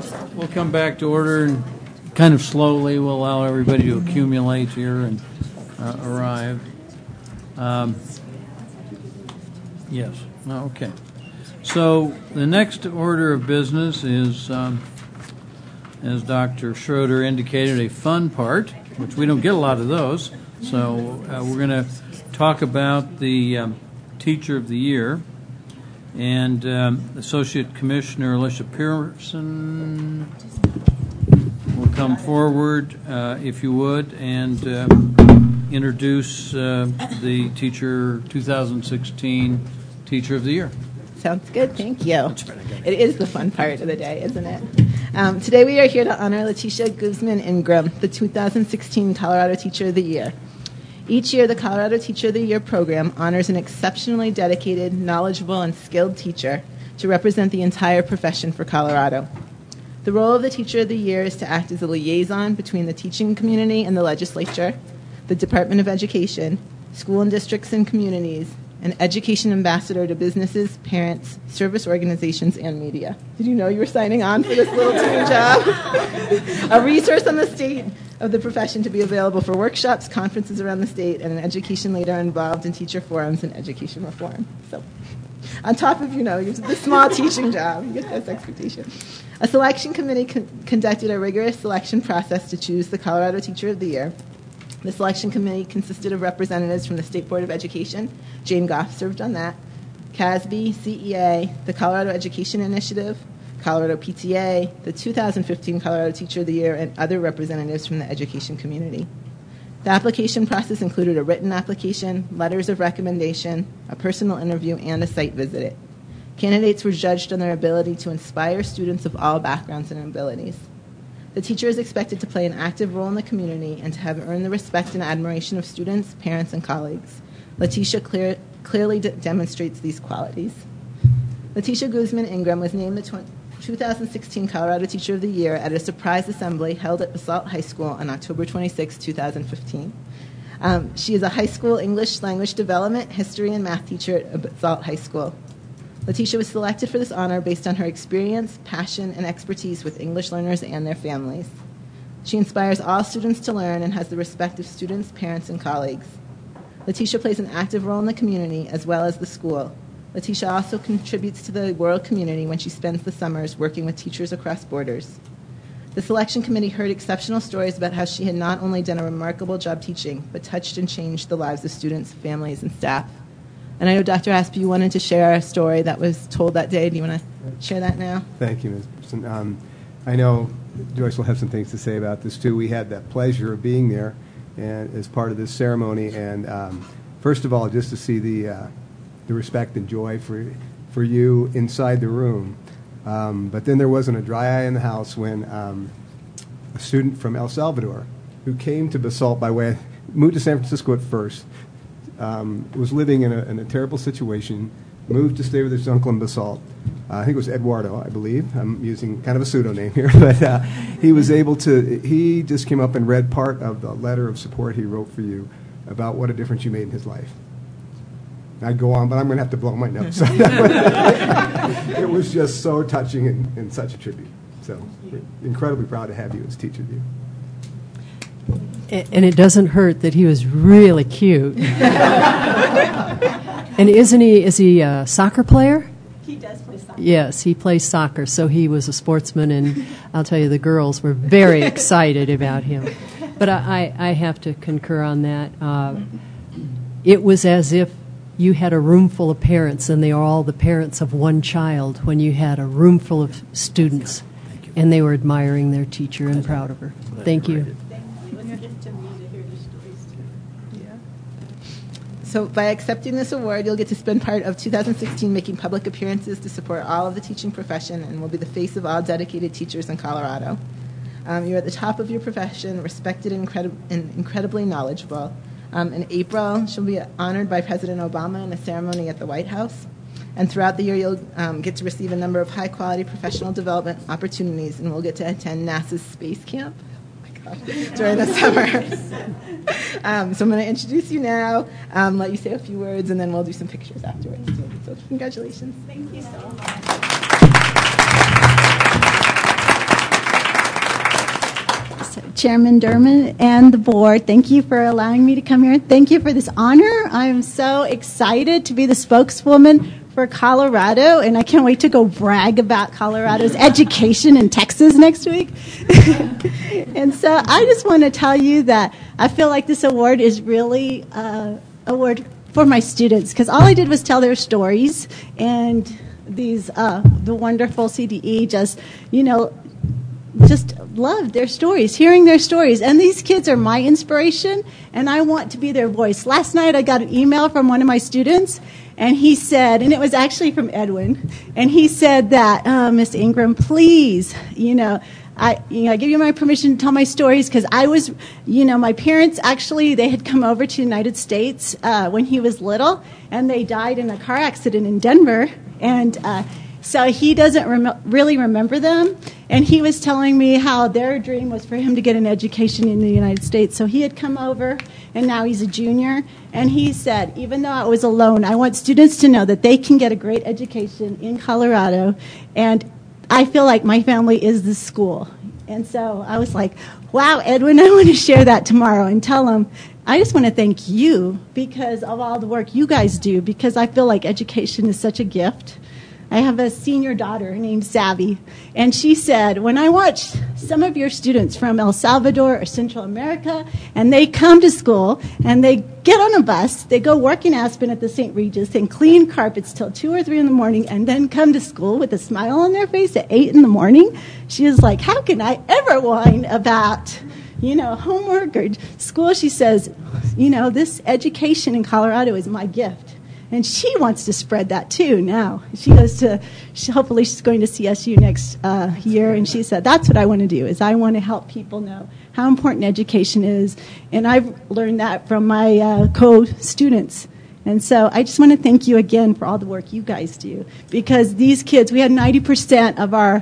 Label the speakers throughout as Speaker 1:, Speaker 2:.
Speaker 1: We'll come back to order and kind of slowly. We'll allow everybody to accumulate here and arrive. Yes. Okay. So the next order of business is, as Dr. Schroeder indicated, a fun part, which we don't get a lot of those. So we're going to talk about the Teacher of the Year. And Associate Commissioner Alicia Pearson will come forward, if you would, and introduce the 2016 Teacher of the Year.
Speaker 2: Sounds good. Thank you. It is the fun part of the day, isn't it? Today we are here to honor Letitia Guzman Ingram, the 2016 Colorado Teacher of the Year. Each year, the Colorado Teacher of the Year program honors an exceptionally dedicated, knowledgeable, and skilled teacher to represent the entire profession for Colorado. The role of the Teacher of the Year is to act as a liaison between the teaching community and the legislature, the Department of Education, school and districts and communities, an education ambassador to businesses, parents, service organizations, and media. Did you know you were signing on for this little teeny job? A resource on the state of the profession to be available for workshops, conferences around the state, and an education leader involved in teacher forums and education reform. So, on top of, the small teaching job, you get this expectation. A selection committee conducted a rigorous selection process to choose the Colorado Teacher of the Year. The selection committee consisted of representatives from the State Board of Education. Jane Goff served on that. CASB, CEA, the Colorado Education Initiative, Colorado PTA, the 2015 Colorado Teacher of the Year, and other representatives from the education community. The application process included a written application, letters of recommendation, a personal interview, and a site visit. Candidates were judged on their ability to inspire students of all backgrounds and abilities. The teacher is expected to play an active role in the community and to have earned the respect and admiration of students, parents, and colleagues. Letitia clearly demonstrates these qualities. Letitia Guzman Ingram was named the 2016 Colorado Teacher of the Year at a surprise assembly held at Basalt High School on October 26, 2015. She is a high school English language development, history, and math teacher at Basalt High School. Letitia was selected for this honor based on her experience, passion, and expertise with English learners and their families. She inspires all students to learn and has the respect of students, parents, and colleagues. Letitia plays an active role in the community as well as the school. Letitia also contributes to the world community when she spends the summers working with teachers across borders. The selection committee heard exceptional stories about how she had not only done a remarkable job teaching, but touched and changed the lives of students, families, and staff. And I know, Dr. Aspie, you wanted to share a story that was told that day. Do you want to share that now?
Speaker 3: Thank you, Ms. Person. I know Joyce will have some things to say about this, too. We had that pleasure of being there and as part of this ceremony. And first of all, just to see the respect and joy for you inside the room. But then there wasn't a dry eye in the house when a student from El Salvador who came to Basalt moved to San Francisco at first, was living in a terrible situation, moved to stay with his uncle in Basalt. I think it was Eduardo, I believe. I'm using kind of a pseudonym here. But he just came up and read part of the letter of support he wrote for you about what a difference you made in his life. I'd go on, but I'm going to have to blow my nose. It was just so touching and such a tribute. So we're incredibly proud to have you as Teacher of the Year.
Speaker 4: And it doesn't hurt that he was really cute. And is he a soccer player?
Speaker 2: He does play soccer.
Speaker 4: Yes, he plays soccer, so he was a sportsman, and I'll tell you, the girls were very excited about him. But I have to concur on that. It was as if you had a room full of parents, and they are all the parents of one child, when you had a room full of students, and they were admiring their teacher and proud of her. Thank you.
Speaker 2: So by accepting this award, you'll get to spend part of 2016 making public appearances to support all of the teaching profession and will be the face of all dedicated teachers in Colorado. You're at the top of your profession, respected and incredibly knowledgeable. In April, she'll be honored by President Obama in a ceremony at the White House. And throughout the year, you'll get to receive a number of high-quality professional development opportunities, and we'll get to attend NASA's space camp during the summer. So I'm going to introduce you now, let you say a few words, and then we'll do some pictures afterwards. So congratulations.
Speaker 5: Thank you so much. Chairman Durman and the board. Thank you for allowing me to come here. Thank you for this honor. I am so excited to be the spokeswoman for Colorado, and I can't wait to go brag about Colorado's education in Texas next week. And so I just want to tell you that I feel like this award is really an award for my students, because all I did was tell their stories, and these the wonderful CDE just loved their stories, hearing their stories. And these kids are my inspiration, and I want to be their voice. Last night I got an email from one of my students, and he said, and it was actually from Edwin, and he said that, Miss Ingram, please, I give you my permission to tell my stories, because I was, my parents actually, they had come over to the United States when he was little, and they died in a car accident in Denver, and so he doesn't really remember them. And he was telling me how their dream was for him to get an education in the United States. So he had come over, and now he's a junior. And he said, even though I was alone, I want students to know that they can get a great education in Colorado. And I feel like my family is the school. And so I was like, wow, Edwin, I want to share that tomorrow and tell him, I just want to thank you because of all the work you guys do, because I feel like education is such a gift. I have a senior daughter named Savvy, and she said, when I watch some of your students from El Salvador or Central America, and they come to school, and they get on a bus, they go work in Aspen at the St. Regis and clean carpets till 2 or 3 in the morning, and then come to school with a smile on their face at 8 in the morning, she is like, how can I ever whine about, homework or school? She says, this education in Colorado is my gift. And she wants to spread that too now. Hopefully she's going to CSU next year, and she said, that's what I want to do, is I want to help people know how important education is. And I've learned that from my co-students. And so I just want to thank you again for all the work you guys do. Because these kids, we had 92%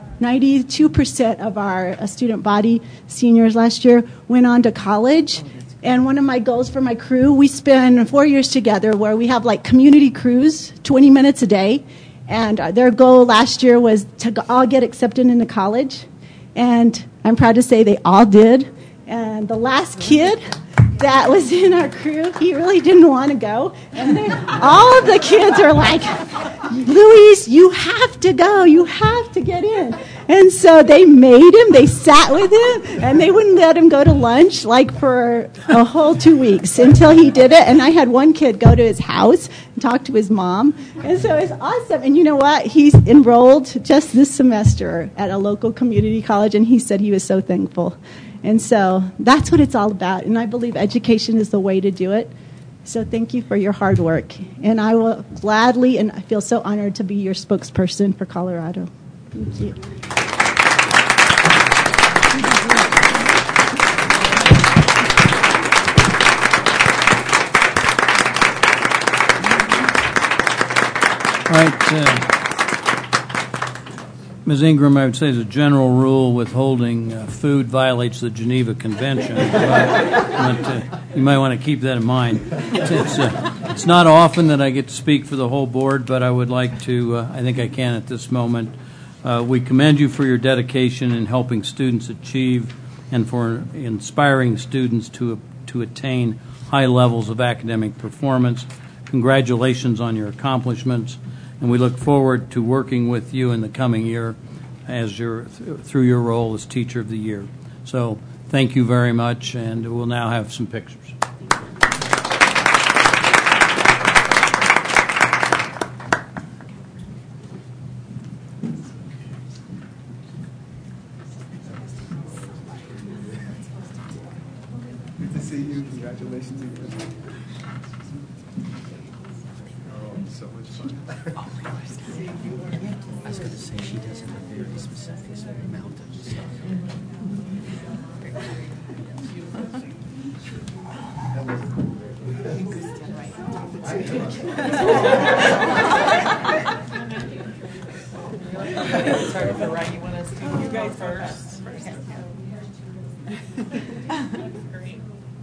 Speaker 5: of our student body seniors last year went on to college. And one of my goals for my crew, we spend 4 years together where we have like community crews, 20 minutes a day. And their goal last year was to all get accepted into college. And I'm proud to say they all did. And the last kid that was in our crew, he really didn't want to go. And all of the kids are like, Luis, you have to go. You have to get in. And so they made him, they sat with him, and they wouldn't let him go to lunch like for a whole 2 weeks until he did it. And I had one kid go to his house and talk to his mom. And so it's awesome. And you know what? He's enrolled just this semester at a local community college, and he said he was so thankful. And so that's what it's all about. And I believe education is the way to do it. So thank you for your hard work. And I will gladly, and I feel so honored to be your spokesperson for Colorado. Thank you.
Speaker 1: All right. Ms. Ingram, I would say as a general rule, withholding food violates the Geneva Convention. But you might want to keep that in mind. It's not often that I get to speak for the whole board, but I would like to, I think I can at this moment. We commend you for your dedication in helping students achieve and for inspiring students to attain high levels of academic performance. Congratulations on your accomplishments, and we look forward to working with you in the coming year as through your role as Teacher of the Year. So thank you very much, and we'll now have some pictures.
Speaker 3: Good to see you. Congratulations again. Oh, so much fun.
Speaker 6: I was going to say she does have a very specific amount of stuff.
Speaker 7: Sorry for right. You want us to do you guys first? Great.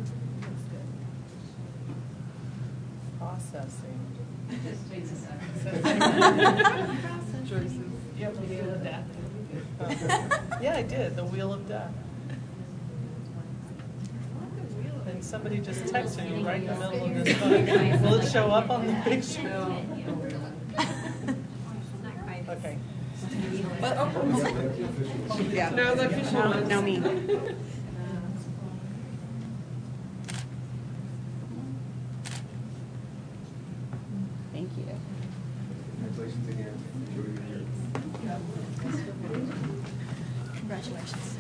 Speaker 7: Processing. Choices. Yep, the wheel of death. Yeah, I did. The wheel of death. somebody just texted you right in the middle of this book. Will it show up on the picture? Okay. Yeah. No, the official one. No, me.
Speaker 2: Thank you.
Speaker 3: Congratulations again.
Speaker 2: Congratulations.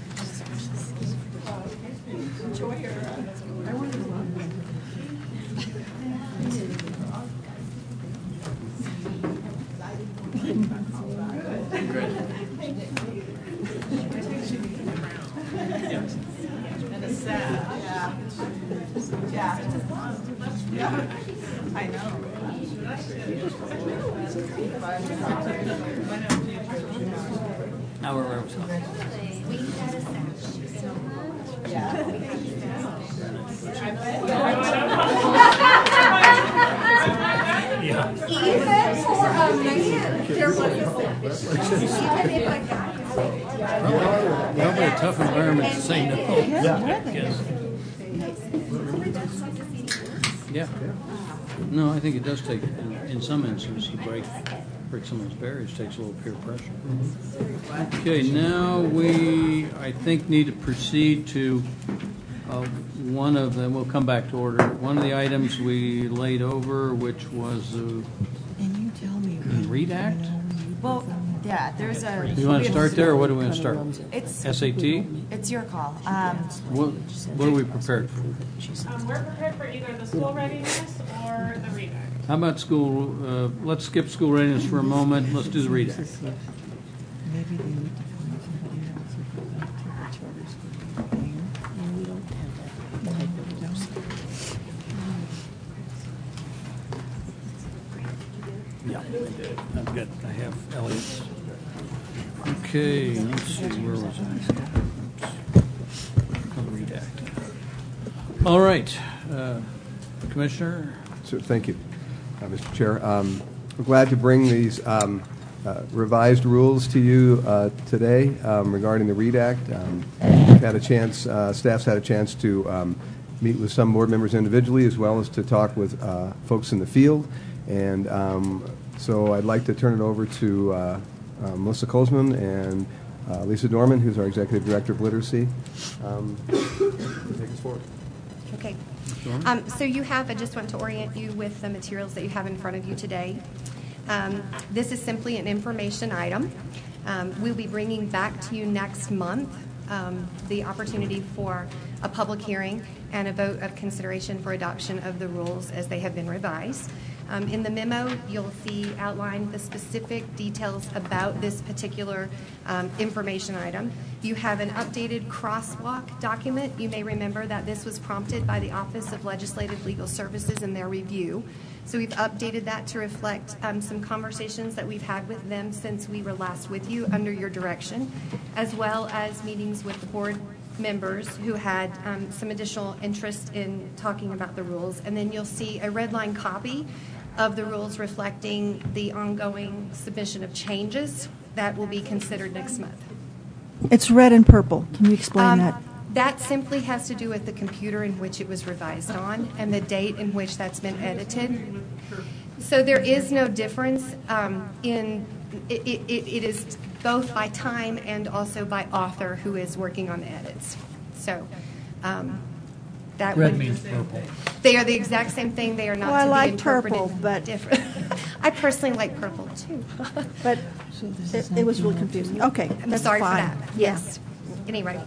Speaker 7: And it's sad. Yeah. I know.
Speaker 1: Now we're
Speaker 8: Even for a man, there was a session. Even if a guy
Speaker 1: probably a tough environment to say no. Yeah. No, I think it does take, in some instances, to break some of those barriers, takes a little peer pressure. Okay, now we, I think, need to proceed to one of them. We'll come back to order. One of the items we laid over, which was the
Speaker 6: And you tell me.
Speaker 1: READ Act.
Speaker 9: Well, yeah, there's a.
Speaker 1: You want to start there, or what do we want to start?
Speaker 9: It's
Speaker 1: SAT?
Speaker 9: It's your call.
Speaker 1: What are we prepared for?
Speaker 7: We're prepared for either the school readiness or the READ Act.
Speaker 1: How about school? Let's skip school readiness for a moment. Let's do the READ Act.
Speaker 6: Maybe they need to find somebody else who can take a charter school thing, and we don't have that type of person.
Speaker 1: Yeah, I did. I've got. I have Elliot's. Okay, let's see. Where was I? READ Act. All right, Commissioner.
Speaker 3: So, thank you, Mr. Chair. We're glad to bring these revised rules to you today regarding the READ Act. We've had a chance, staff's had a chance to meet with some board members individually as well as to talk with folks in the field. And so I'd like to turn it over to Melissa Kolzman and Lisa Dorman, who's our Executive Director of Literacy. Take us forward.
Speaker 10: Okay. So you have, I just want to orient you with the materials that you have in front of you today. This is simply an information item. We'll be bringing back to you next month the opportunity for a public hearing and a vote of consideration for adoption of the rules as they have been revised. In the memo, you'll see outlined the specific details about this particular information item. You have an updated crosswalk document. You may remember that this was prompted by the Office of Legislative Legal Services in their review. So we've updated that to reflect some conversations that we've had with them since we were last with you under your direction, as well as meetings with the board members who had some additional interest in talking about the rules. And then you'll see a red line copy of the rules reflecting the ongoing submission of changes that will be considered next month.
Speaker 6: It's red and purple. Can you explain that?
Speaker 10: That simply has to do with the computer in which it was revised on and the date in which that's been edited. So there is no difference in it is both by time and also by author who is working on the edits. So that
Speaker 1: Red means purple.
Speaker 10: They are the exact same thing. They are not
Speaker 5: Well,
Speaker 10: to
Speaker 5: I
Speaker 10: be
Speaker 5: like
Speaker 10: interpreted
Speaker 5: purple, but
Speaker 10: different. I personally like purple too.
Speaker 5: But it was really confusing. Okay,
Speaker 10: I'm
Speaker 5: that's
Speaker 10: sorry
Speaker 5: fine.
Speaker 10: for that. Yes. Anyway.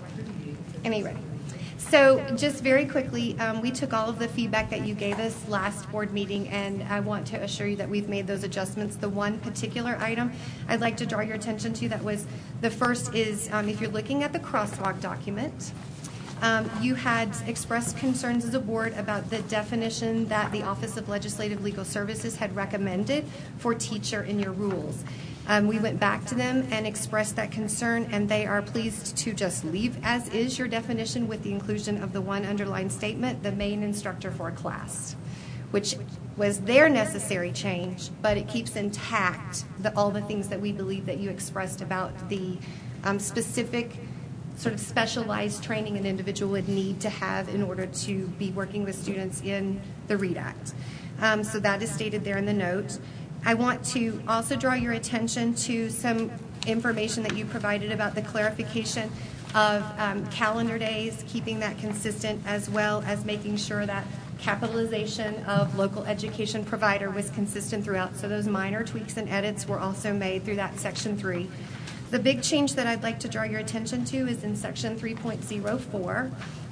Speaker 10: So just very quickly, we took all of the feedback that you gave us last board meeting, and I want to assure you that we've made those adjustments. The one particular item I'd like to draw your attention to that was the first is if you're looking at the crosswalk document, you had expressed concerns as a board about the definition that the Office of Legislative Legal Services had recommended for teacher in your rules. We went back to them and expressed that concern, and they are pleased to just leave as is your definition with the inclusion of the one underlined statement, the main instructor for a class, which was their necessary change, but it keeps intact all the things that we believe that you expressed about the specific sort of specialized training an individual would need to have in order to be working with students in the READ Act. So that is stated there in the note. I want to also draw your attention to some information that you provided about the clarification of calendar days, keeping that consistent, as well as making sure that capitalization of local education provider was consistent throughout. So those minor tweaks and edits were also made through that Section 3. The big change that I'd like to draw your attention to is in Section 3.04.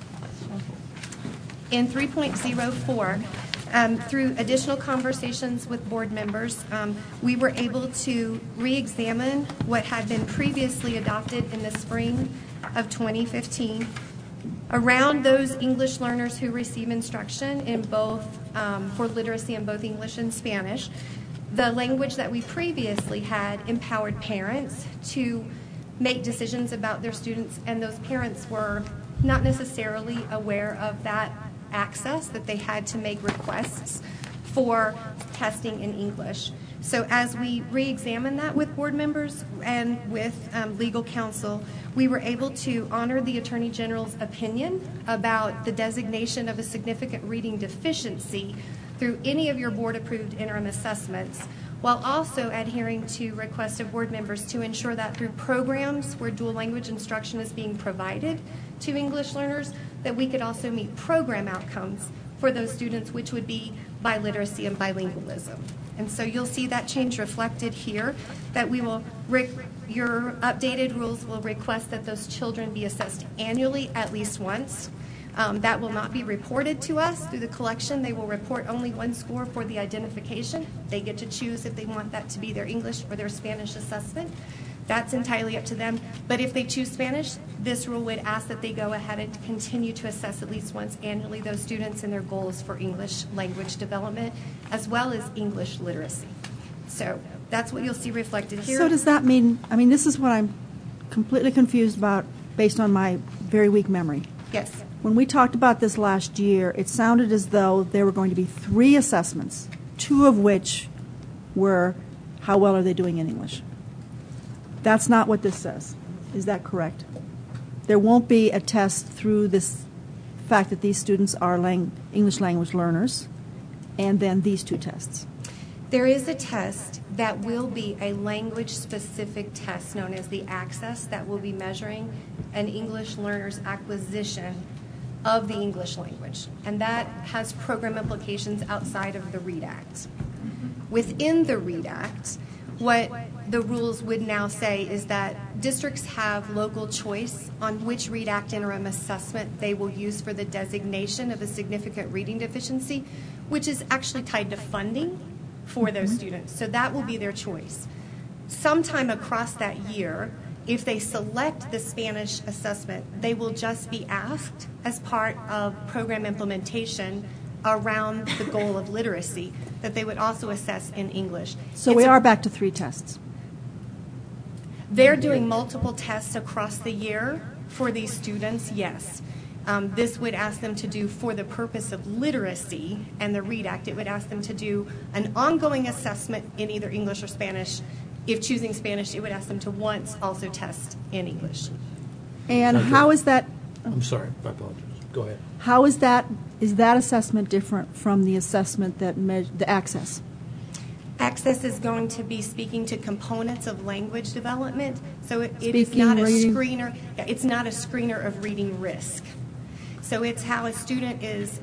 Speaker 10: In 3.04, through additional conversations with board members, we were able to re-examine what had been previously adopted in the spring of 2015 around those English learners who receive instruction in both, for literacy in both English and Spanish. The language that we previously had empowered parents to make decisions about their students, and those parents were not necessarily aware of that access, that they had to make requests for testing in English. So as we re-examined that with board members and with legal counsel, we were able to honor the Attorney General's opinion about the designation of a significant reading deficiency through any of your board-approved interim assessments, while also adhering to requests of board members to ensure that through programs where dual language instruction is being provided to English learners, that we could also meet program outcomes for those students, which would be biliteracy and bilingualism. And so you'll see that change reflected here, that we will, your updated rules will request that those children be assessed annually at least once. That will not be reported to us through the collection. They will report only one score for the identification. They get to choose if they want that to be their English or their Spanish assessment. That's entirely up to them. But if they choose Spanish, this rule would ask that they go ahead and continue to assess at least once annually those students and their goals for English language development, as well as English literacy. So that's what you'll see reflected here.
Speaker 6: So does that mean, this is what I'm completely confused about based on my very weak memory.
Speaker 10: Yes.
Speaker 6: When we talked about this last year, it sounded as though there were going to be 3 assessments, 2 of which were how well are they doing in English. That's not what this says. Is that correct? There won't be a test through this fact that these students are English language learners, and then these 2 tests.
Speaker 10: There is a test that will be a language-specific test known as the Access that will be measuring an English learner's acquisition of the English language, and that has program implications outside of the READ Act. Within the READ Act, what the rules would now say is that districts have local choice on which READ Act interim assessment they will use for the designation of a significant reading deficiency, which is actually tied to funding for those students. So that will be their choice. Sometime across that year, if they select the Spanish assessment, they will just be asked as part of program implementation around the goal of literacy that they would also assess in English.
Speaker 6: So we are back to 3 tests.
Speaker 10: They're doing multiple tests across the year for these students, yes. This would ask them to do, for the purpose of literacy and the READ Act, it would ask them to do an ongoing assessment in either English or Spanish. If choosing Spanish, it would ask them to once also test in English.
Speaker 6: And how is that?
Speaker 11: I'm sorry, I apologize. Go ahead.
Speaker 6: How is that assessment different from the assessment that the Access?
Speaker 10: Access is going to be speaking to components of language development, so it is not a screener. It's not a screener of reading risk. So it's how a student is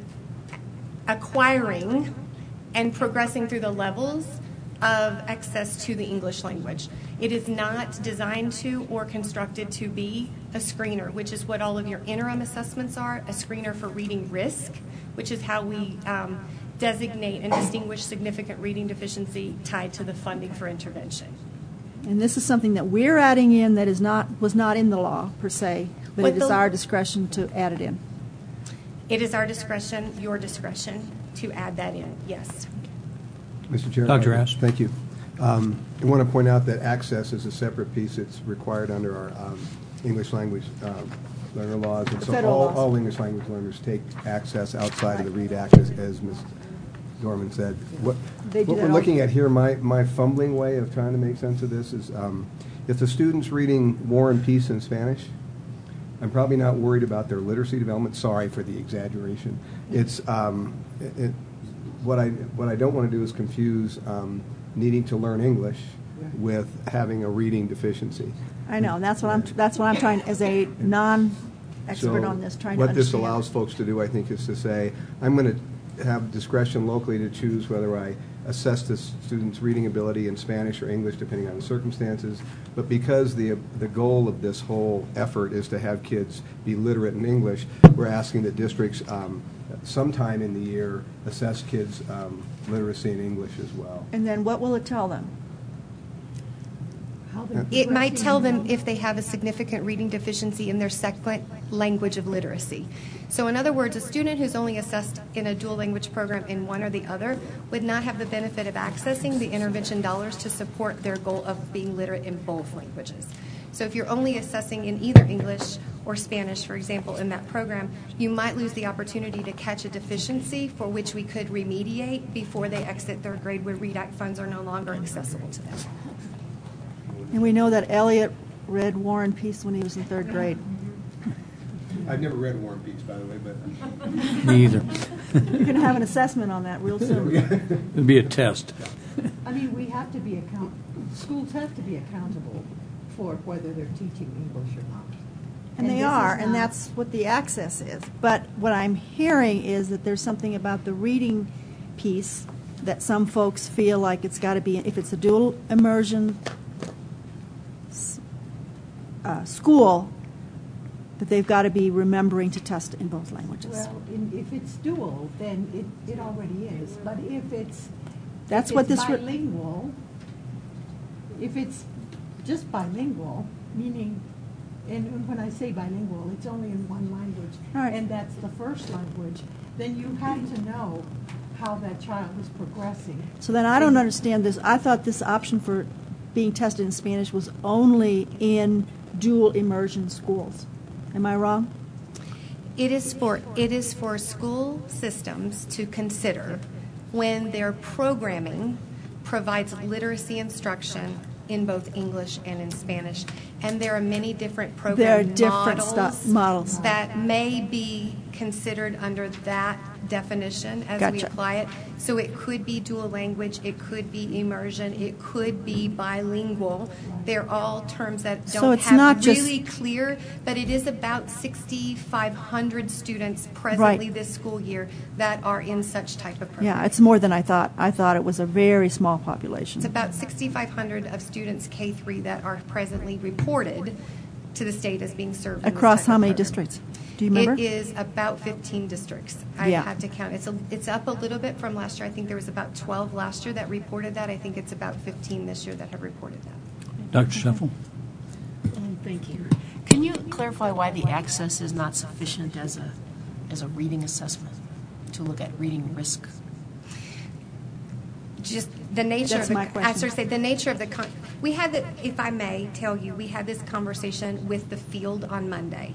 Speaker 10: acquiring and progressing through the levels of access to the English language. It is not designed to or constructed to be a screener, which is what all of your interim assessments are, a screener for reading risk, which is how we designate and distinguish significant reading deficiency tied to the funding for intervention.
Speaker 6: And this is something that we're adding in that was not in the law per se, but it is our discretion to add it in.
Speaker 10: It is our discretion, your discretion, to add that in, yes.
Speaker 3: Mr. Chair.
Speaker 1: Dr. Ash.
Speaker 3: Thank you. I want to point out that Access is a separate piece. It's required under our English language learner laws. And so all English language learners take Access outside of the READ Act, as Ms. Dorman said. What we're looking at here, my fumbling way of trying to make sense of this is if the student's reading War and Peace in Spanish, I'm probably not worried about their literacy development. Sorry for the exaggeration. It's what I don't want to do is confuse needing to learn English with having a reading deficiency.
Speaker 6: I know. That's what I'm trying, as a non-expert on this, trying to
Speaker 3: what
Speaker 6: understand.
Speaker 3: this allows folks to do, I think, is to say, I'm going to have discretion locally to choose whether I assess the student's reading ability in Spanish or English, depending on the circumstances. But because the goal of this whole effort is to have kids be literate in English, we're asking that districts sometime in the year assess kids' literacy in English as well.
Speaker 6: And then what will it tell them?
Speaker 10: It might tell them if they have a significant reading deficiency in their second language of literacy. So in other words, a student who's only assessed in a dual language program in one or the other would not have the benefit of accessing the intervention dollars to support their goal of being literate in both languages. So if you're only assessing in either English or Spanish, for example, in that program, you might lose the opportunity to catch a deficiency for which we could remediate before they exit third grade, where READ-ACT funds are no longer accessible to them.
Speaker 6: And we know that Elliot read War and Peace when he was in third grade.
Speaker 3: I've never read War and Peace, by the way, but...
Speaker 1: Me either.
Speaker 6: You're going to have an assessment on that real soon.
Speaker 1: It'll be a test.
Speaker 12: I mean, we have to be schools have to be accountable for whether they're teaching English or not.
Speaker 6: And they are, and that's what the access is. But what I'm hearing is that there's something about the reading piece that some folks feel like it's got to be, if it's a dual immersion school, that they've got to be remembering to test in both languages.
Speaker 12: Well, if it's dual, then it already is. But if it's bilingual, if it's just bilingual, meaning, and when I say bilingual, it's only in one language, and that's the first language, then you have to know how that child is progressing.
Speaker 6: So then I don't understand this. I thought this option for being tested in Spanish was only in dual immersion schools. Am I wrong?
Speaker 10: It is for school systems to consider when their programming provides literacy instruction in both English and in Spanish. And there are many different program models that may be considered under that definition as we apply it. So it could be dual language, it could be immersion, it could be bilingual. They're all terms that don't have really clear, but it is about 6,500 students presently this school year that are in such type of program.
Speaker 6: Yeah, it's more than I thought. I thought it was a very small population.
Speaker 10: It's about 6,500 of students K-3 that are presently reported to the state as being served.
Speaker 6: Across how many districts? Do you remember?
Speaker 10: It is about 15 districts. I had to count. It's up a little bit from last year. I think there was about 12 last year that reported that. I think it's about 15 this year that have reported that.
Speaker 1: Dr. Scheffel?
Speaker 13: Thank you. Can you clarify why the access is not sufficient as a reading assessment to look at reading risk?
Speaker 10: Just the nature
Speaker 6: That's
Speaker 10: of
Speaker 6: my question.
Speaker 10: the nature of the we had the, if I may tell you, we had this conversation with the field on Monday.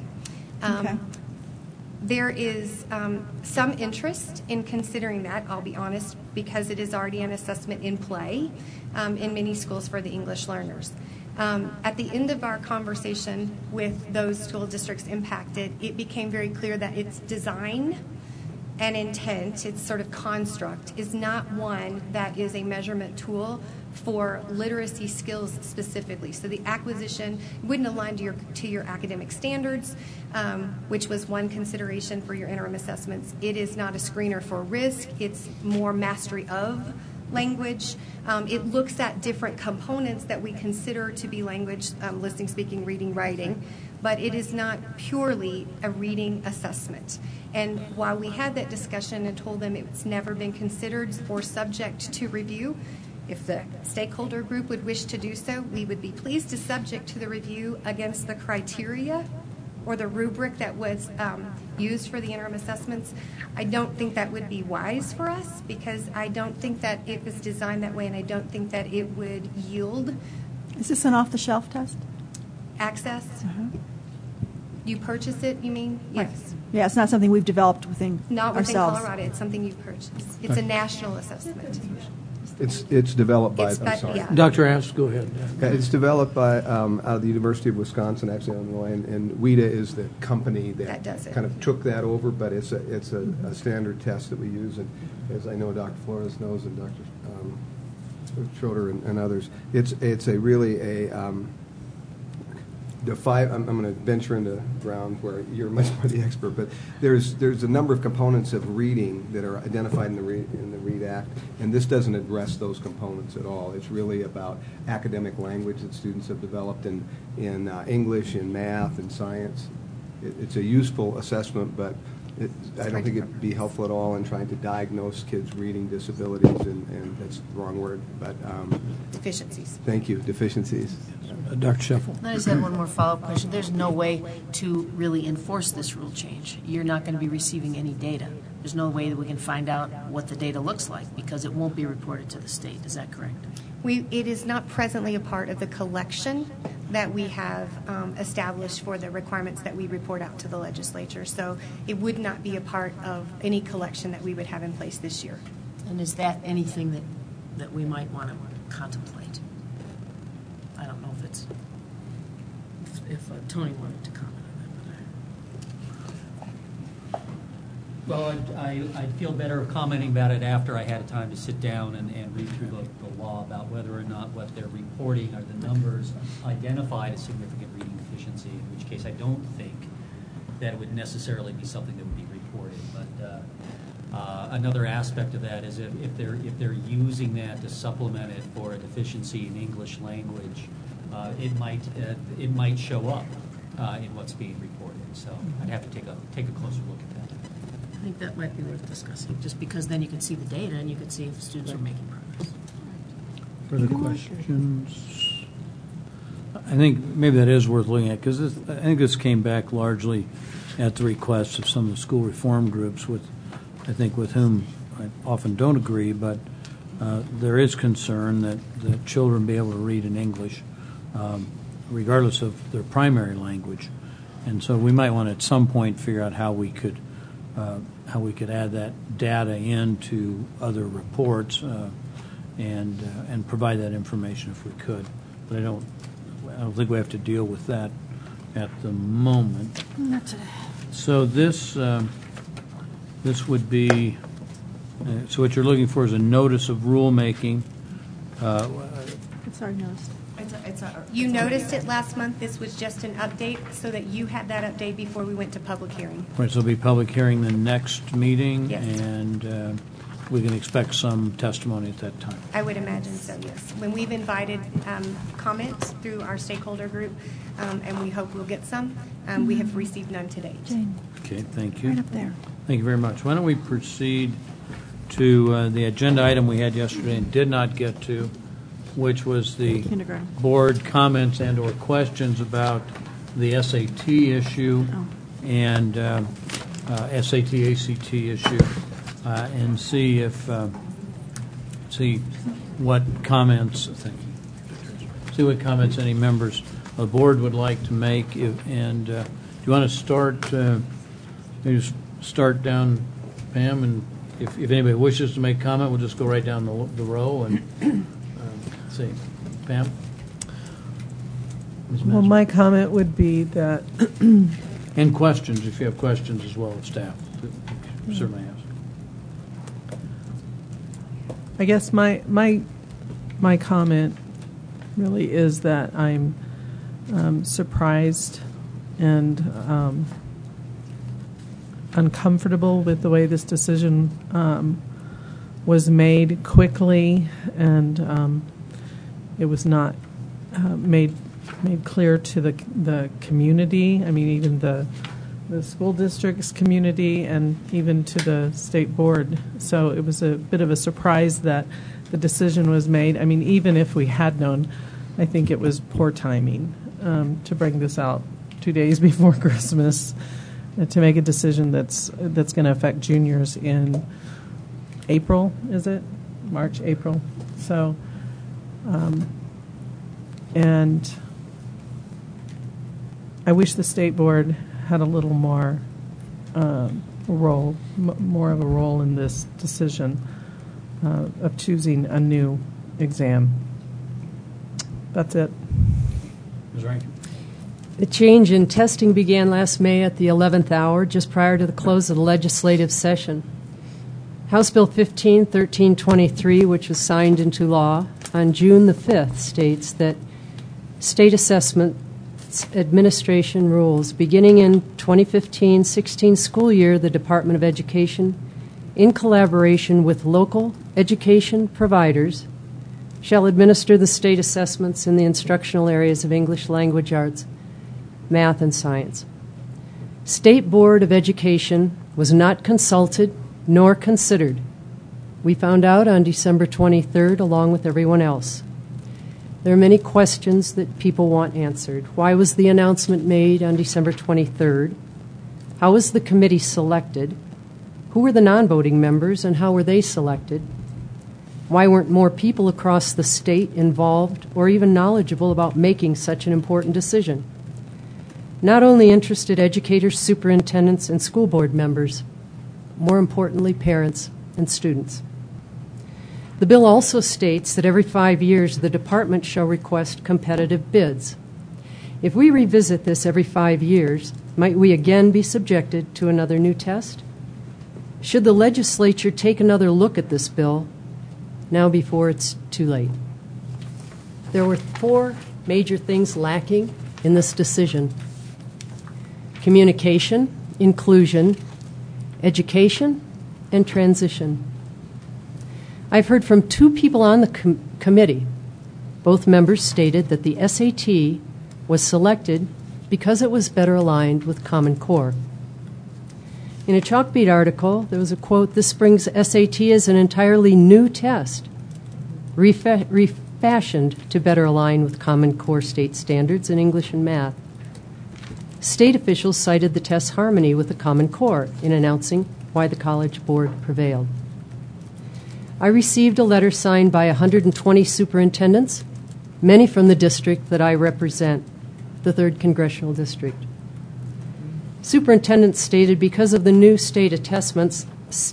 Speaker 10: There is some interest in considering that, I'll be honest, because it is already an assessment in play in many schools for the English learners. At the end of our conversation with those school districts impacted, it became very clear that its design and intent, its sort of construct, is not one that is a measurement tool for literacy skills specifically. So the acquisition wouldn't align to your academic standards, which was one consideration for your interim assessments. It is not a screener for risk. It's more mastery of language. It looks at different components that we consider to be language, listening, speaking, reading, writing, but it is not purely a reading assessment. And while we had that discussion and told them it's never been considered or subject to review, if the stakeholder group would wish to do so, we would be pleased to subject to the review against the criteria or the rubric that was used for the interim assessments. I don't think that would be wise for us because I don't think that it was designed that way, and I don't think that it would yield.
Speaker 6: Is this an off-the-shelf test?
Speaker 10: Access? You purchase it, you mean? Yes.
Speaker 6: Yeah, it's not something we've developed within
Speaker 10: Not within
Speaker 6: ourselves.
Speaker 10: Colorado. It's something you purchase. It's a national assessment.
Speaker 3: It's developed by.
Speaker 10: It's
Speaker 3: I'm
Speaker 10: by-
Speaker 3: sorry.
Speaker 10: yeah.
Speaker 1: Dr. Ask, go ahead.
Speaker 3: Yeah, it's developed by out of the University of Wisconsin, actually, Illinois, and WIDA is the company
Speaker 10: That does it.
Speaker 3: kind of took that over. But it's a standard test that we use, and as I know, Dr. Flores knows, and Dr. Schroeder and others, it's a really a. I'm going to venture into ground where you're much more the expert, but there's a number of components of reading that are identified in the READ Act, and this doesn't address those components at all. It's really about academic language that students have developed in English, in math, and science. It's a useful assessment, but I don't think it'd be helpful at all in trying to diagnose kids' reading disabilities, and that's the wrong word, but
Speaker 10: Deficiencies.
Speaker 3: thank you, deficiencies.
Speaker 1: Dr. Sheffel.
Speaker 13: I just have one more follow-up question. There's no way to really enforce this rule change. You're not going to be receiving any data. There's no way that we can find out what the data looks like because it won't be reported to the state. Is that correct?
Speaker 10: It is not presently a part of the collection that we have established for the requirements that we report out to the legislature. So it would not be a part of any collection that we would have in place this year.
Speaker 13: And is that anything that we might want to contemplate? I don't know if it's if Tony wanted to comment on that.
Speaker 14: Well, I feel better commenting about it after I had time to sit down and read through the law about whether or not what they're reporting are the numbers identified as significant reading deficiency, in which case I don't think that it would necessarily be something that would be reported. But another aspect of that is if they're using that to supplement it for a deficiency in English language, it might show up in what's being reported. So I'd have to take a closer look at that.
Speaker 13: I think that might be worth discussing, just because then you can see the data and you can see if students are making progress.
Speaker 1: Further questions? I think maybe that is worth looking at, because I think this came back largely at the request of some of the school reform groups, with whom I often don't agree, but there is concern that children be able to read in English, regardless of their primary language. And so we might want to at some point figure out how we could add that data into other reports and provide that information if we could. But I don't think we have to deal with that at the moment.
Speaker 6: Not today.
Speaker 1: So this would be. So what you're looking for is a notice of rulemaking.
Speaker 6: It's already noticed.
Speaker 10: You noticed it last month. This was just an update so that you had that update before we went to public hearing.
Speaker 1: Right, so it'll be public hearing the next meeting,
Speaker 10: Yes.
Speaker 1: and we can expect some testimony at that time.
Speaker 10: I would imagine so, yes. When we've invited comments through our stakeholder group, and we hope we'll get some, we have received none to date.
Speaker 6: Jane,
Speaker 1: Okay, thank you.
Speaker 6: right up there.
Speaker 1: Thank you very much. Why don't we proceed to the agenda item we had yesterday and did not get to, which was the
Speaker 6: Kindergarten.
Speaker 1: board comments and or questions about the SAT issue and SAT, ACT issue, and see what comments any members of the board would like to make. Do you want to start? Maybe just start down, Pam, and if anybody wishes to make comment, we'll just go right down the row and. See, Pam?
Speaker 15: Well, my comment would be that...
Speaker 1: and questions, if you have questions as well as staff, certainly ask.
Speaker 15: I guess my comment really is that I'm surprised and uncomfortable with the way this decision was made quickly, and it was not made clear to the community. I mean, even the school district's community, and even to the state board. So it was a bit of a surprise that the decision was made. I mean, even if we had known, I think it was poor timing to bring this out 2 days before Christmas, to make a decision that's going to affect juniors in April. Is it March, April? So. And I wish the state board had a little more more of a role in this decision. of choosing a new exam. That's it.
Speaker 1: Ms. Rankin.
Speaker 4: The change in testing began last May at the 11th hour, just prior to the close of the legislative session. House Bill 1323, which was signed into law on June the 5th, states that state assessment administration rules beginning in 2015-16 school year, the Department of Education, in collaboration with local education providers, shall administer the state assessments in the instructional areas of English language arts, math, and science. State Board of Education was not consulted nor considered. We found out on December 23rd, along with everyone else. There are many questions that people want answered. Why was the announcement made on December 23rd? How was the committee selected? Who were the non-voting members and how were they selected? Why weren't more people across the state involved or even knowledgeable about making such an important decision? Not only interested educators, superintendents, and school board members, more importantly, parents and students. The bill also states that every 5 years the department shall request competitive bids. If we revisit this every 5 years, might we again be subjected to another new test? Should the legislature take another look at this bill now before it's too late? There were 4 major things lacking in this decision: communication, inclusion, education, and transition. I've heard from 2 people on the committee. Both members stated that the SAT was selected because it was better aligned with Common Core. In a Chalkbeat article, there was a quote, "This brings SAT as an entirely new test, refashioned to better align with Common Core state standards in English and math." State officials cited the test's harmony with the Common Core in announcing why the College Board prevailed. I received a letter signed by 120 superintendents, many from the district that I represent, the 3rd Congressional District. Superintendents stated because of the new state assessments,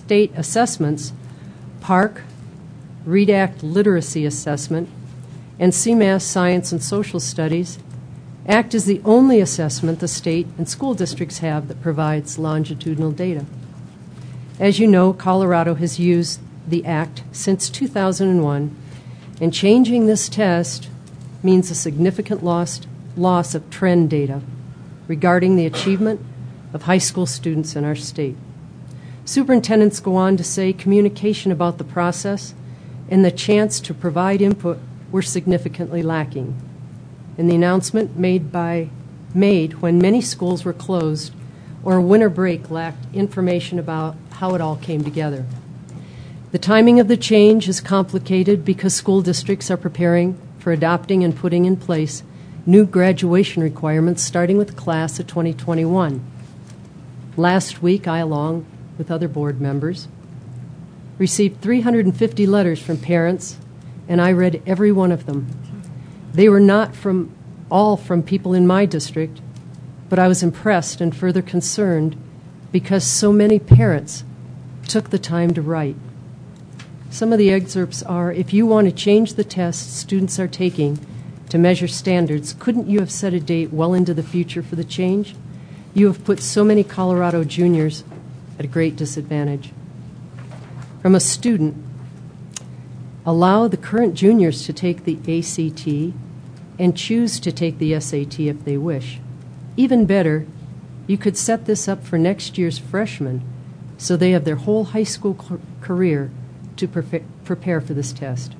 Speaker 4: PARC, READ Act Literacy Assessment, and CMAS Science and Social Studies, ACT is the only assessment the state and school districts have that provides longitudinal data. As you know, Colorado has used the ACT since 2001, and changing this test means a significant loss of trend data regarding the achievement of high school students in our state. Superintendents go on to say communication about the process and the chance to provide input were significantly lacking. In the announcement made when many schools were closed or winter break lacked information about how it all came together. The timing of the change is complicated because school districts are preparing for adopting and putting in place new graduation requirements starting with the class of 2021. Last week, I, along with other board members, received 350 letters from parents, and I read every one of them. They were not all from people in my district, but I was impressed and further concerned because so many parents took the time to write. Some of the excerpts are, if you want to change the tests students are taking to measure standards, couldn't you have set a date well into the future for the change? You have put so many Colorado juniors at a great disadvantage. From a student, allow the current juniors to take the ACT and choose to take the SAT if they wish. Even better, you could set this up for next year's freshmen so they have their whole high school career to prepare for this test.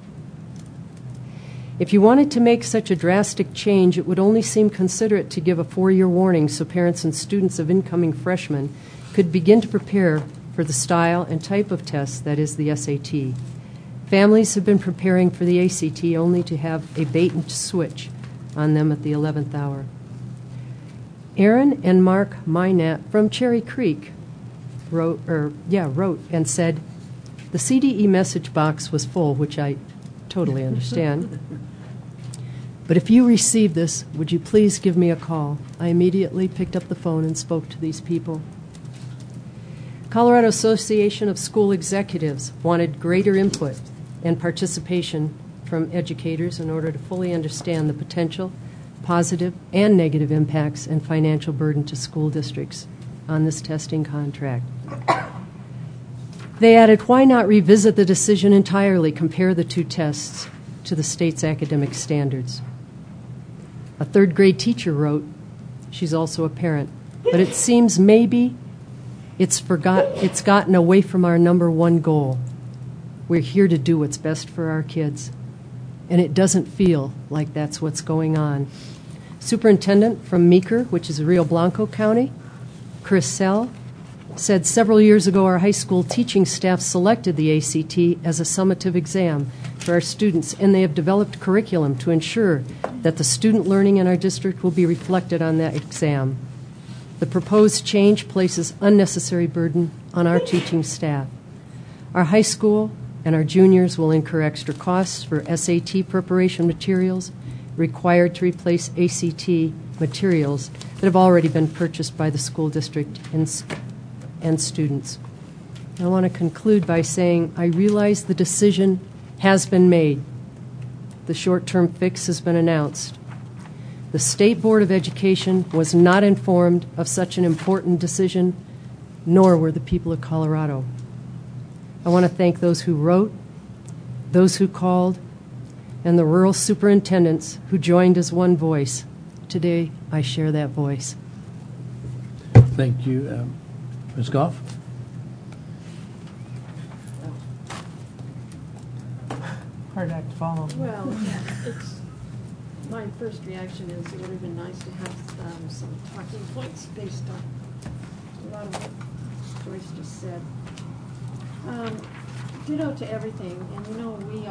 Speaker 4: If you wanted to make such a drastic change, it would only seem considerate to give a 4-year warning so parents and students of incoming freshmen could begin to prepare for the style and type of test that is the SAT. Families have been preparing for the ACT only to have a bait and switch on them at the 11th hour. Aaron and Mark Minat from Cherry Creek wrote and said, the CDE message box was full, which I totally understand. But if you receive this, would you please give me a call? I immediately picked up the phone and spoke to these people. Colorado Association of School Executives wanted greater input and participation from educators in order to fully understand the potential positive and negative impacts and financial burden to school districts on this testing contract. They added, why not revisit the decision entirely, compare the two tests to the state's academic standards? A third grade teacher wrote, she's also a parent, but it seems maybe it's gotten away from our number one goal. We're here to do what's best for our kids, and it doesn't feel like that's what's going on. Superintendent from Meeker, which is Rio Blanco County, Chris Sell, said several years ago our high school teaching staff selected the ACT as a summative exam for our students, and they have developed curriculum to ensure that the student learning in our district will be reflected on that exam. The proposed change places unnecessary burden on our teaching staff. Our high school and our juniors will incur extra costs for SAT preparation materials required to replace ACT materials that have already been purchased by the school district and students. I want to conclude by saying I realize the decision has been made. The short-term fix has been announced. The State Board of Education was not informed of such an important decision, nor were the people of Colorado. I want to thank those who wrote, those who called, and the rural superintendents who joined as one voice. Today, I share that voice.
Speaker 1: Thank you. Ms. Goff?
Speaker 15: Hard act to follow.
Speaker 16: Well, it's my first reaction is it would have been nice to have some talking points based on a lot of what Joyce just said. Ditto to everything, and we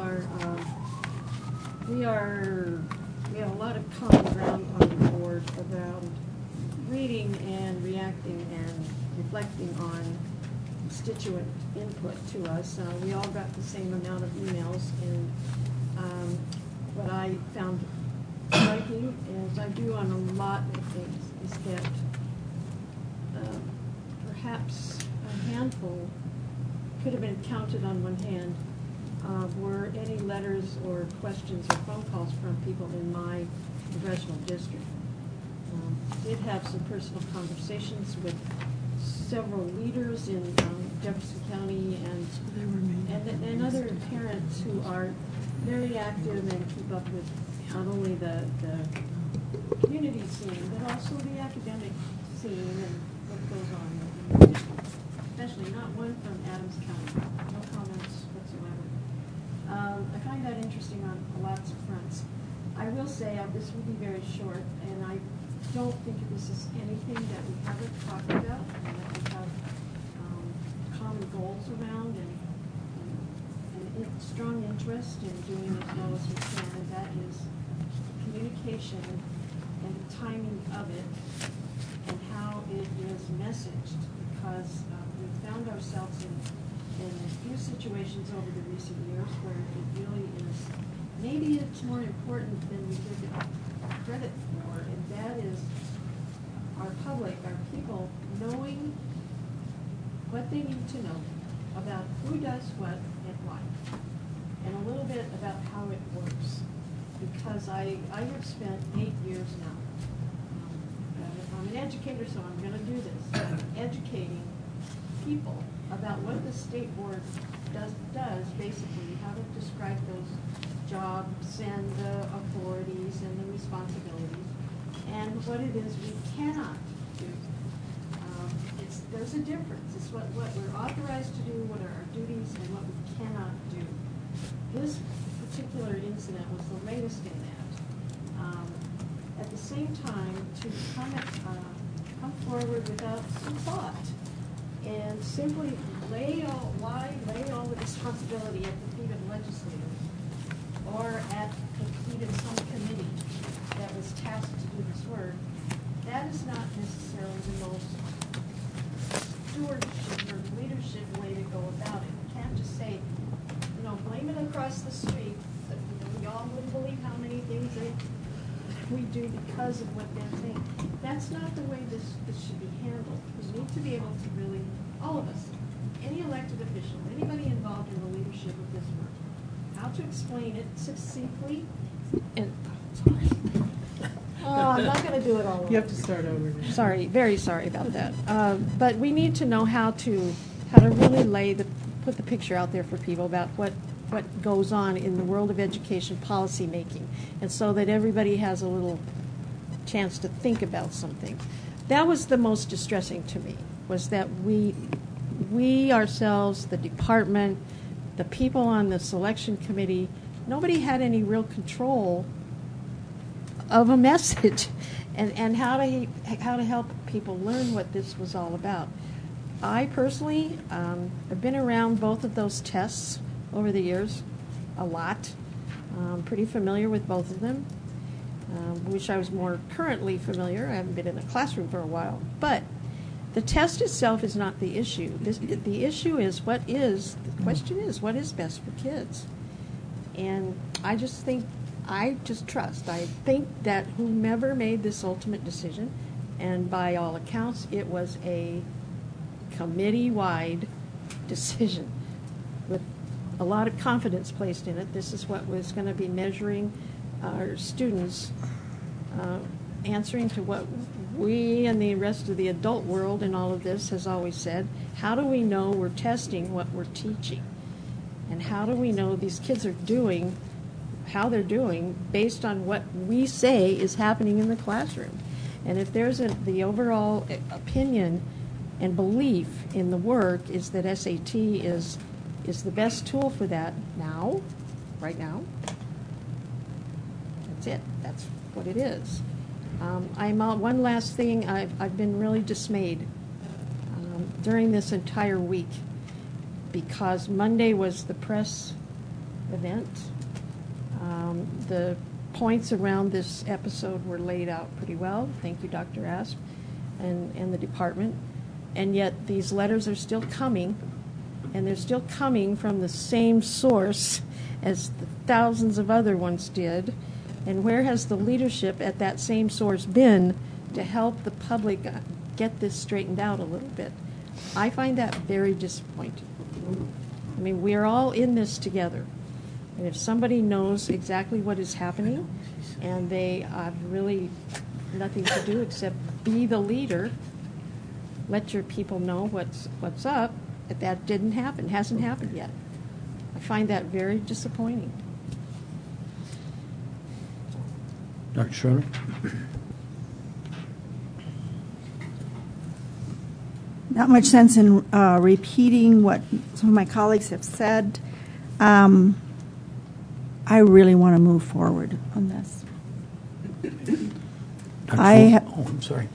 Speaker 16: have a lot of common ground on the board around reading and reacting and reflecting on constituent input to us. We all got the same amount of emails, and what I found striking, as I do on a lot of things, is that perhaps a handful could have been counted on one hand were any letters or questions or phone calls from people in my congressional district. Did have some personal conversations with several leaders in Jefferson County and other parents who are very active and keep up with not only the community scene but also the academic scene and what goes on, especially not one from Adams County. No comments whatsoever. I find that interesting on lots of fronts. I will say this will be very short, and I don't think this is anything that we haven't talked about and that we have common goals around and strong interest in doing as well as we can, and that is communication and the timing of it and how it is messaged, because we found ourselves in a few situations over the recent years where it really is, maybe it's more important than we give it credit for, and that is our public, our people, knowing what they need to know about who does what and why, and a little bit about how it works. Because I have spent 8 years now. I'm an educator, so I'm going to do this. I'm educating people about what the state board does basically, how to describe those jobs and the authorities and the responsibilities, and what it is we cannot do. There's a difference. It's what we're authorized to do, what are our duties, and what we cannot do. This particular incident was the latest in that. At the same time, to come forward without some thought and simply lay all the responsibility at the feet of legislators or at the feet of some committee that was tasked to do this work, that is not necessarily the most stewardship or leadership way to go about it. You can't just say, blame it across the street. But, we all wouldn't believe how many things we do because of what they're saying. That's not the way this should be handled. We need to be able to really, all of us, any elected official, anybody involved in the leadership of this work, how to explain it succinctly. And
Speaker 6: I'm not going to do it all over.
Speaker 15: You have to start over.
Speaker 16: Sorry, very sorry about that. But we need to know how to really put the picture out there for people about what goes on in the world of education policy making, and so that everybody has a little chance to think about something. That was the most distressing to me, was that we ourselves, the department, the people on the selection committee, nobody had any real control of a message and how to help people learn what this was all about. I personally have been around both of those tests over the years a lot. Pretty familiar with both of them. Wish I was more currently familiar. I haven't been in a classroom for a while. But the test itself is not the issue. The issue is the question is, what is best for kids? And I just trust. I think that whomever made this ultimate decision, and by all accounts, it was a committee-wide decision with a lot of confidence placed in it. This is what was going to be measuring our students, answering to what we and the rest of the adult world in all of this has always said. How do we know we're testing what we're teaching? And how do we know these kids are doing how they're doing based on what we say is happening in the classroom? And if there's the overall opinion and belief in the work is that SAT is the best tool for that right now, that's it. That's what it is. One last thing, I've been really dismayed during this entire week because Monday was the press event. The points around this episode were laid out pretty well. Thank you, Dr. Asp, and the department. And yet these letters are still coming, and they're still coming from the same source as the thousands of other ones did. And where has the leadership at that same source been to help the public get this straightened out a little bit? I find that very disappointing. I mean, we're all in this together. And if somebody knows exactly what is happening and they have really nothing to do except be the leader, let your people know what's up. That didn't happen, hasn't happened yet. I find that very disappointing.
Speaker 1: Dr. Schroeder?
Speaker 6: Not much sense in repeating what some of my colleagues have said. I really want to move forward on this.
Speaker 1: I'm sorry.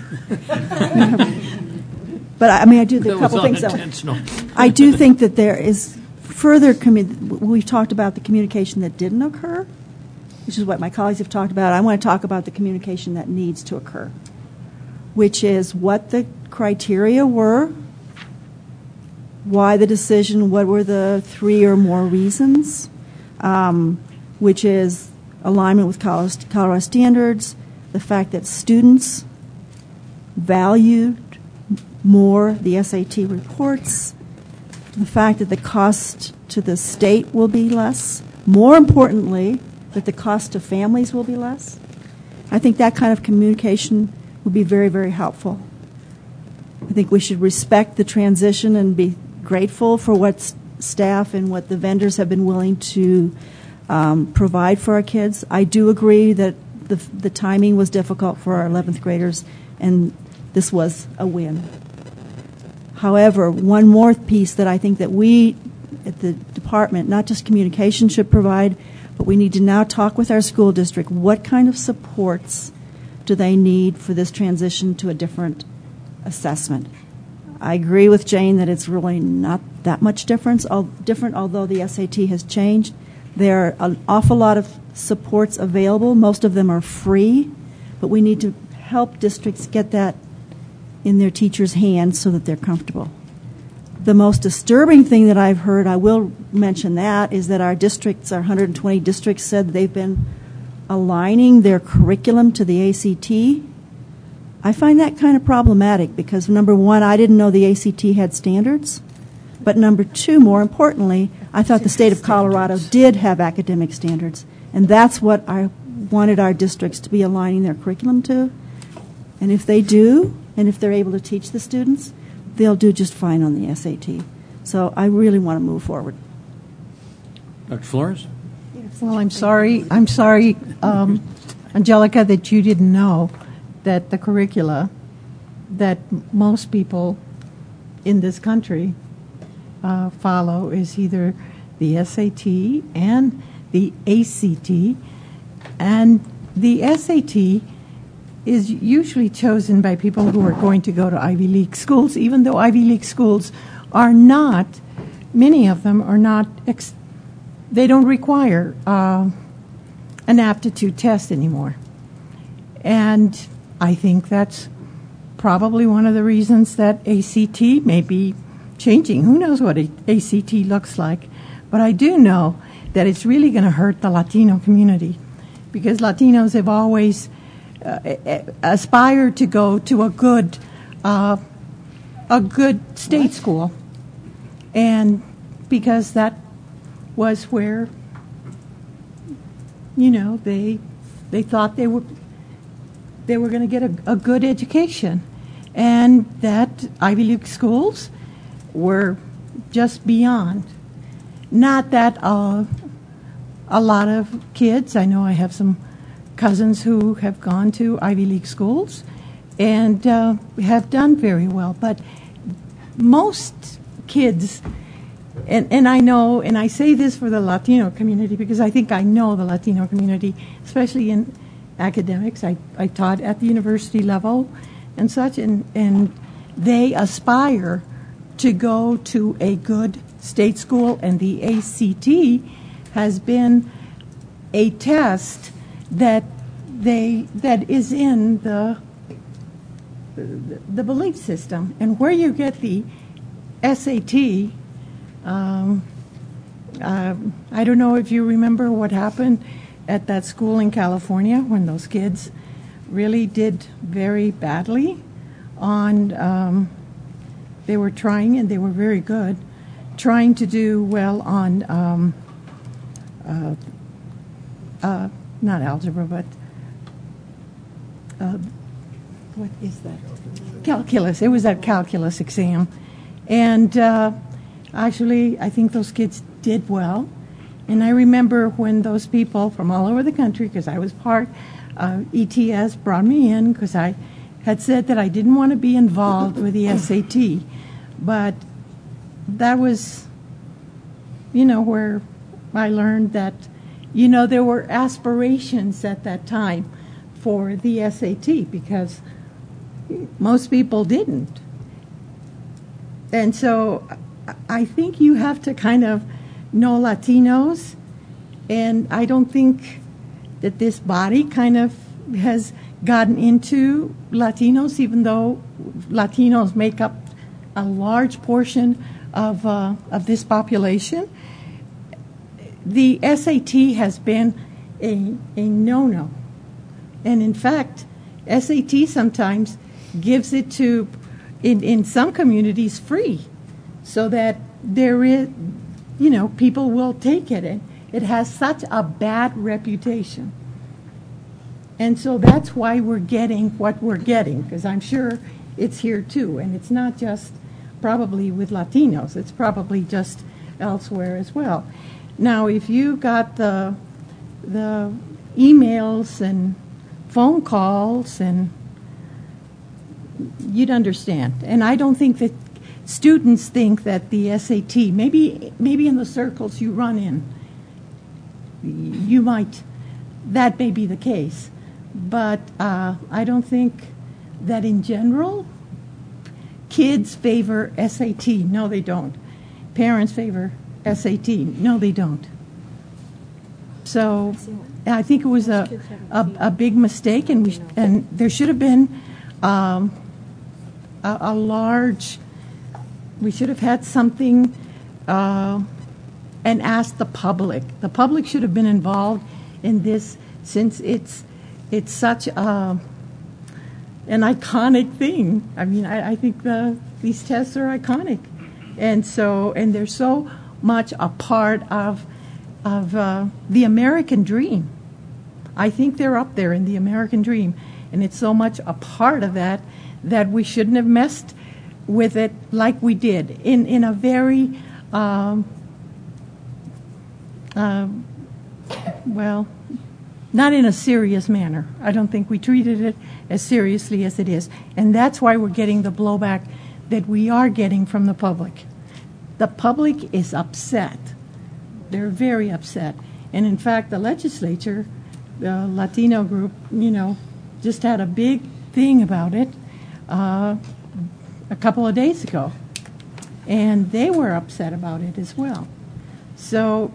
Speaker 6: But I do think a couple things. I do think that there is further. We've talked about the communication that didn't occur, which is what my colleagues have talked about. I want to talk about the communication that needs to occur, which is what the criteria were, why the decision, what were the 3 or more reasons, which is alignment with Colorado standards, the fact that students valued more the SAT reports, the fact that the cost to the state will be less, more importantly, that the cost to families will be less. I think that kind of communication would be very, very helpful. I think we should respect the transition and be grateful for what staff and what the vendors have been willing to provide for our kids. I do agree that the timing was difficult for our 11th graders, and this was a win. However, one more piece that I think that we at the department, not just communication, should provide, but we need to now talk with our school district. What kind of supports do they need for this transition to a different assessment? I agree with Jane that it's really not that much different, although the SAT has changed. There are an awful lot of supports available. Most of them are free, but we need to help districts get that in their teachers' hands so that they're comfortable. The most disturbing thing that I've heard, I will mention that, is that our districts, our 120 districts, said they've been aligning their curriculum to the ACT. I find that kind of problematic because, number one, I didn't know the ACT had standards. But number two, more importantly, I thought the state of Colorado did have academic standards, and that's what I wanted our districts to be aligning their curriculum to. And if they do, and if they're able to teach the students, they'll do just fine on the SAT. So I really want to move forward.
Speaker 1: Dr. Flores?
Speaker 12: Well, I'm sorry, Angelica, that you didn't know that the curricula that most people in this country follow is either the SAT and the ACT, and the SAT is usually chosen by people who are going to go to Ivy League schools, even though Ivy League schools are not, many of them are not, they don't require an aptitude test anymore. And I think that's probably one of the reasons that ACT may be changing. Who knows what ACT looks like? But I do know that it's really going to hurt the Latino community, because Latinos have always aspired to go to a good state school, and because that was where, you know, they thought they were going to get a good education, and that Ivy League schools were just beyond. Not that a lot of kids, I know I have some cousins who have gone to Ivy League schools and have done very well, but most kids, and I know, and I say this for the Latino community because I think I know the Latino community, especially in academics. I taught at the university level and such, and they aspire to go to a good state school, and the ACT has been a test that is in the belief system. And where you get the SAT, I don't know if you remember what happened at that school in California when those kids really did very badly on, they were trying, and they were very good, trying to do well on, not algebra, but what is that? Calculus. It was that calculus exam. And actually, I think those kids did well. And I remember when those people from all over the country, because I was part, ETS brought me in because I had said that I didn't want to be involved with the SAT. But that was, you know, where I learned that, you know, there were aspirations at that time for the SAT because most people didn't. And so I think you have to kind of know Latinos, and I don't think that this body kind of has gotten into Latinos, even though Latinos make up a large portion of this population. The SAT has been a no-no. And in fact, SAT sometimes gives it to, in some communities, free, so that there is, you know, people will take it. And it has such a bad reputation. And so that's why we're getting what we're getting, because I'm sure it's here too. And it's not just probably with Latinos. It's probably just elsewhere as well. Now, if you got the emails and phone calls, and you'd understand. And I don't think that students think that the SAT, maybe in the circles you run in, you might, that may be the case. But I don't think that in general, kids favor SAT. No, they don't. Parents favor SAT. No, they don't. So I think it was a big mistake, and there should have been a large, we should have had something and asked the public. The public should have been involved in this, since it's such an iconic thing. I mean, I think these tests are iconic. And they're so much a part of the American dream. I think they're up there in the American dream, and it's so much a part of that we shouldn't have messed with it like we did in a very well, not in a serious manner. I don't think we treated it as seriously as it is, and that's why we're getting the blowback that we are getting from the public. The public is upset. They're very upset. And in fact, the legislature, the Latino group, just had a big thing about it a couple of days ago. And they were upset about it as well. So,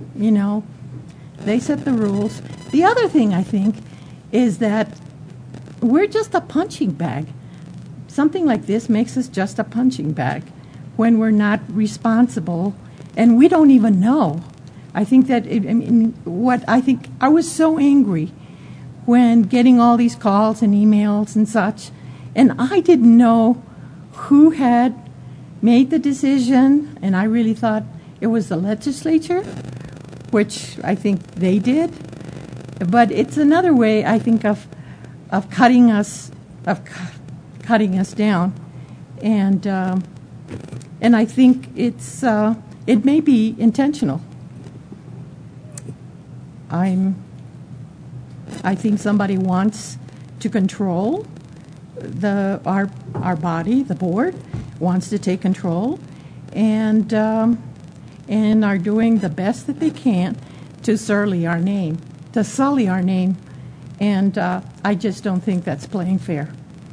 Speaker 12: they set the rules. The other thing, I think, is that we're just a punching bag. Something like this makes us just a punching bag when we're not responsible, and we don't even know. I think that I was so angry when getting all these calls and emails and such, and I didn't know who had made the decision, and I really thought it was the legislature, which I think they did. But it's another way, I think, of cutting us down, and I think it may be intentional. I think somebody wants to control our body. The board wants to take control, and are doing the best that they can to sully our name, and I just don't think that's playing fair.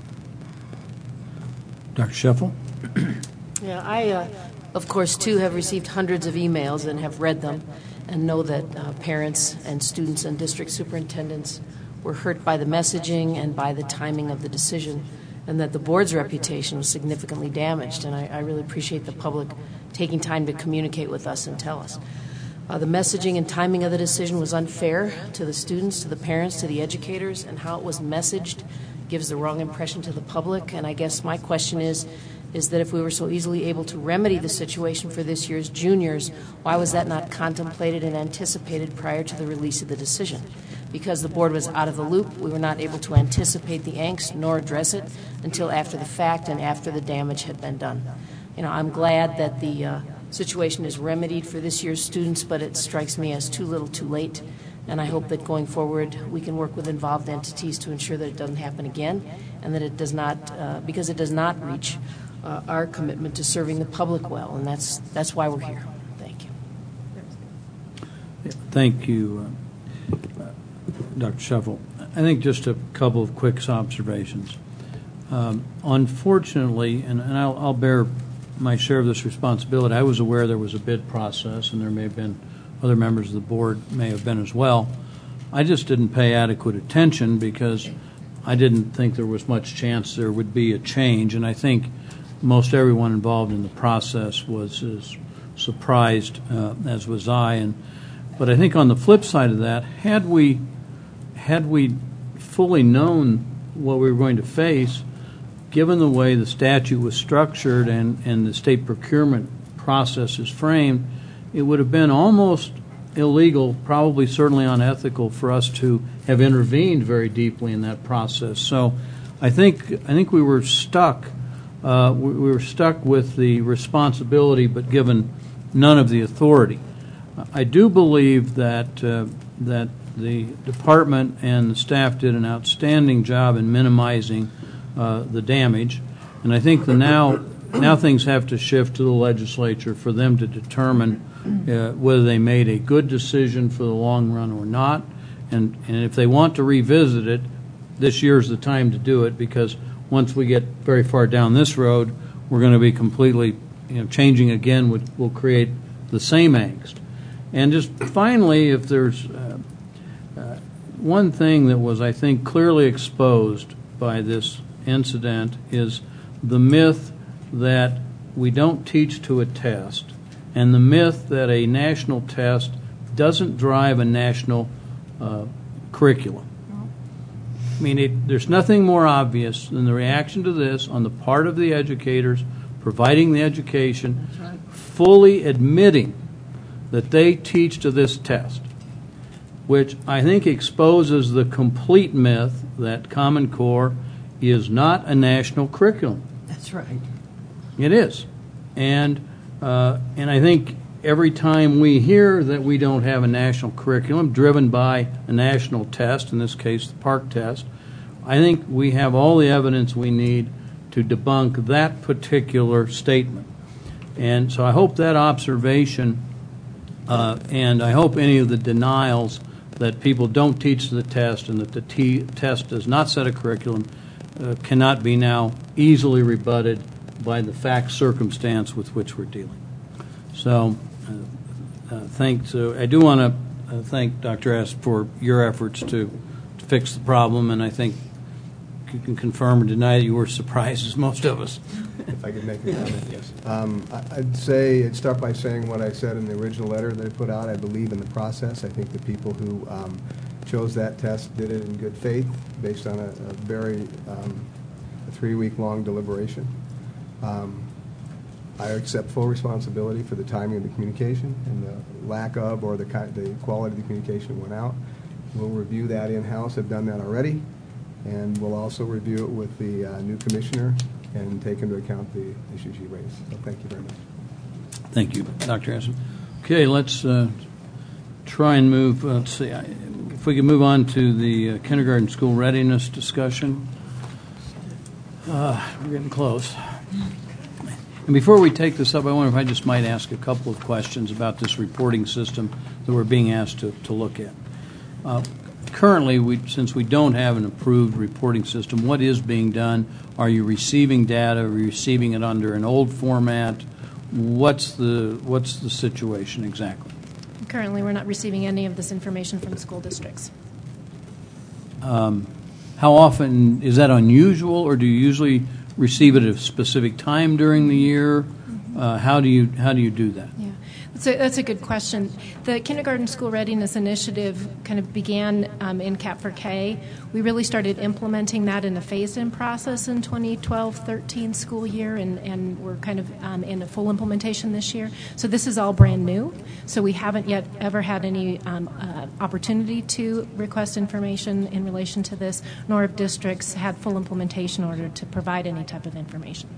Speaker 1: Dr. Scheffel?
Speaker 13: Yeah, I, of course, too, have received hundreds of emails and have read them and know that parents and students and district superintendents were hurt by the messaging and by the timing of the decision, and that the board's reputation was significantly damaged. And I really appreciate the public taking time to communicate with us and tell us. The messaging and timing of the decision was unfair to the students, to the parents, to the educators, and how it was messaged gives the wrong impression to the public. And I guess my question is that if we were so easily able to remedy the situation for this year's juniors, why was that not contemplated and anticipated prior to the release of the decision? Because the board was out of the loop, we were not able to anticipate the angst nor address it until after the fact and after the damage had been done. I'm glad that the situation is remedied for this year's students, but it strikes me as too little too late. And I hope that going forward we can work with involved entities to ensure that it doesn't happen again, and that it does not, because it does not reach our commitment to serving the public well, and that's why we're here. Thank you.
Speaker 1: Thank you, Dr. Scheffel. I think just a couple of quick observations. Unfortunately, and I'll bear my share of this responsibility, I was aware there was a bid process, and there may have been other members of the board may have been as well. I just didn't pay adequate attention because I didn't think there was much chance there would be a change, and I think most everyone involved in the process was as surprised as was I. But I think on the flip side of that, had we fully known what we were going to face, given the way the statute was structured and the state procurement process is framed, it would have been almost illegal, probably certainly unethical, for us to have intervened very deeply in that process. So I think we were stuck. We were stuck with the responsibility, but given none of the authority. I do believe that the department and the staff did an outstanding job in minimizing the damage, and I think now things have to shift to the legislature for them to determine whether they made a good decision for the long run or not, and if they want to revisit it, this year's the time to do it, because once we get very far down this road, we're going to be completely changing again, which will create the same angst. And just finally, if there's one thing that was, I think, clearly exposed by this incident is the myth that we don't teach to a test, and the myth that a national test doesn't drive a national curriculum. I mean, there's nothing more obvious than the reaction to this on the part of the educators, providing the education, fully admitting that they teach to this test, which I think exposes the complete myth that Common Core is not a national curriculum.
Speaker 12: That's right.
Speaker 1: It is. And I think every time we hear that we don't have a national curriculum driven by a national test, in this case the PARCC test, I think we have all the evidence we need to debunk that particular statement. And so I hope that observation, and I hope any of the denials that people don't teach the test and that the test does not set a curriculum cannot be now easily rebutted by the fact circumstance with which we're dealing. So I do want to thank Dr. S. for your efforts to fix the problem, and I think you can confirm or deny that you were surprised, as most of us.
Speaker 3: If I could make a comment, yes. I'd start by saying what I said in the original letter that I put out. I believe in the process. I think the people who chose that test did it in good faith based on a very 3-week-long deliberation. I accept full responsibility for the timing of the communication and the lack of or the quality of the communication went out. We'll review that in-house. Have done that already. And we'll also review it with the new commissioner and take into account the issues you raised. So thank you very much.
Speaker 1: Thank you, Dr. Essen. Okay, let's try and move. Let's see if we can move on to the kindergarten school readiness discussion. We're getting close. And before we take this up, I wonder if I just might ask a couple of questions about this reporting system that we're being asked to look at. Currently, since we don't have an approved reporting system, what is being done? Are you receiving data? Are you receiving it under an old format? What's the situation exactly?
Speaker 17: Currently, we're not receiving any of this information from school districts.
Speaker 1: How often is that unusual, or do you usually receive it at a specific time during the year? How do you do that?
Speaker 17: Yeah. That's a good question. The Kindergarten School Readiness Initiative kind of began in CAP4K. We really started implementing that in a phased-in process in 2012-13 school year, and we're kind of in a full implementation this year. So this is all brand new. So we haven't yet ever had any opportunity to request information in relation to this, nor have districts had full implementation in order to provide any type of information.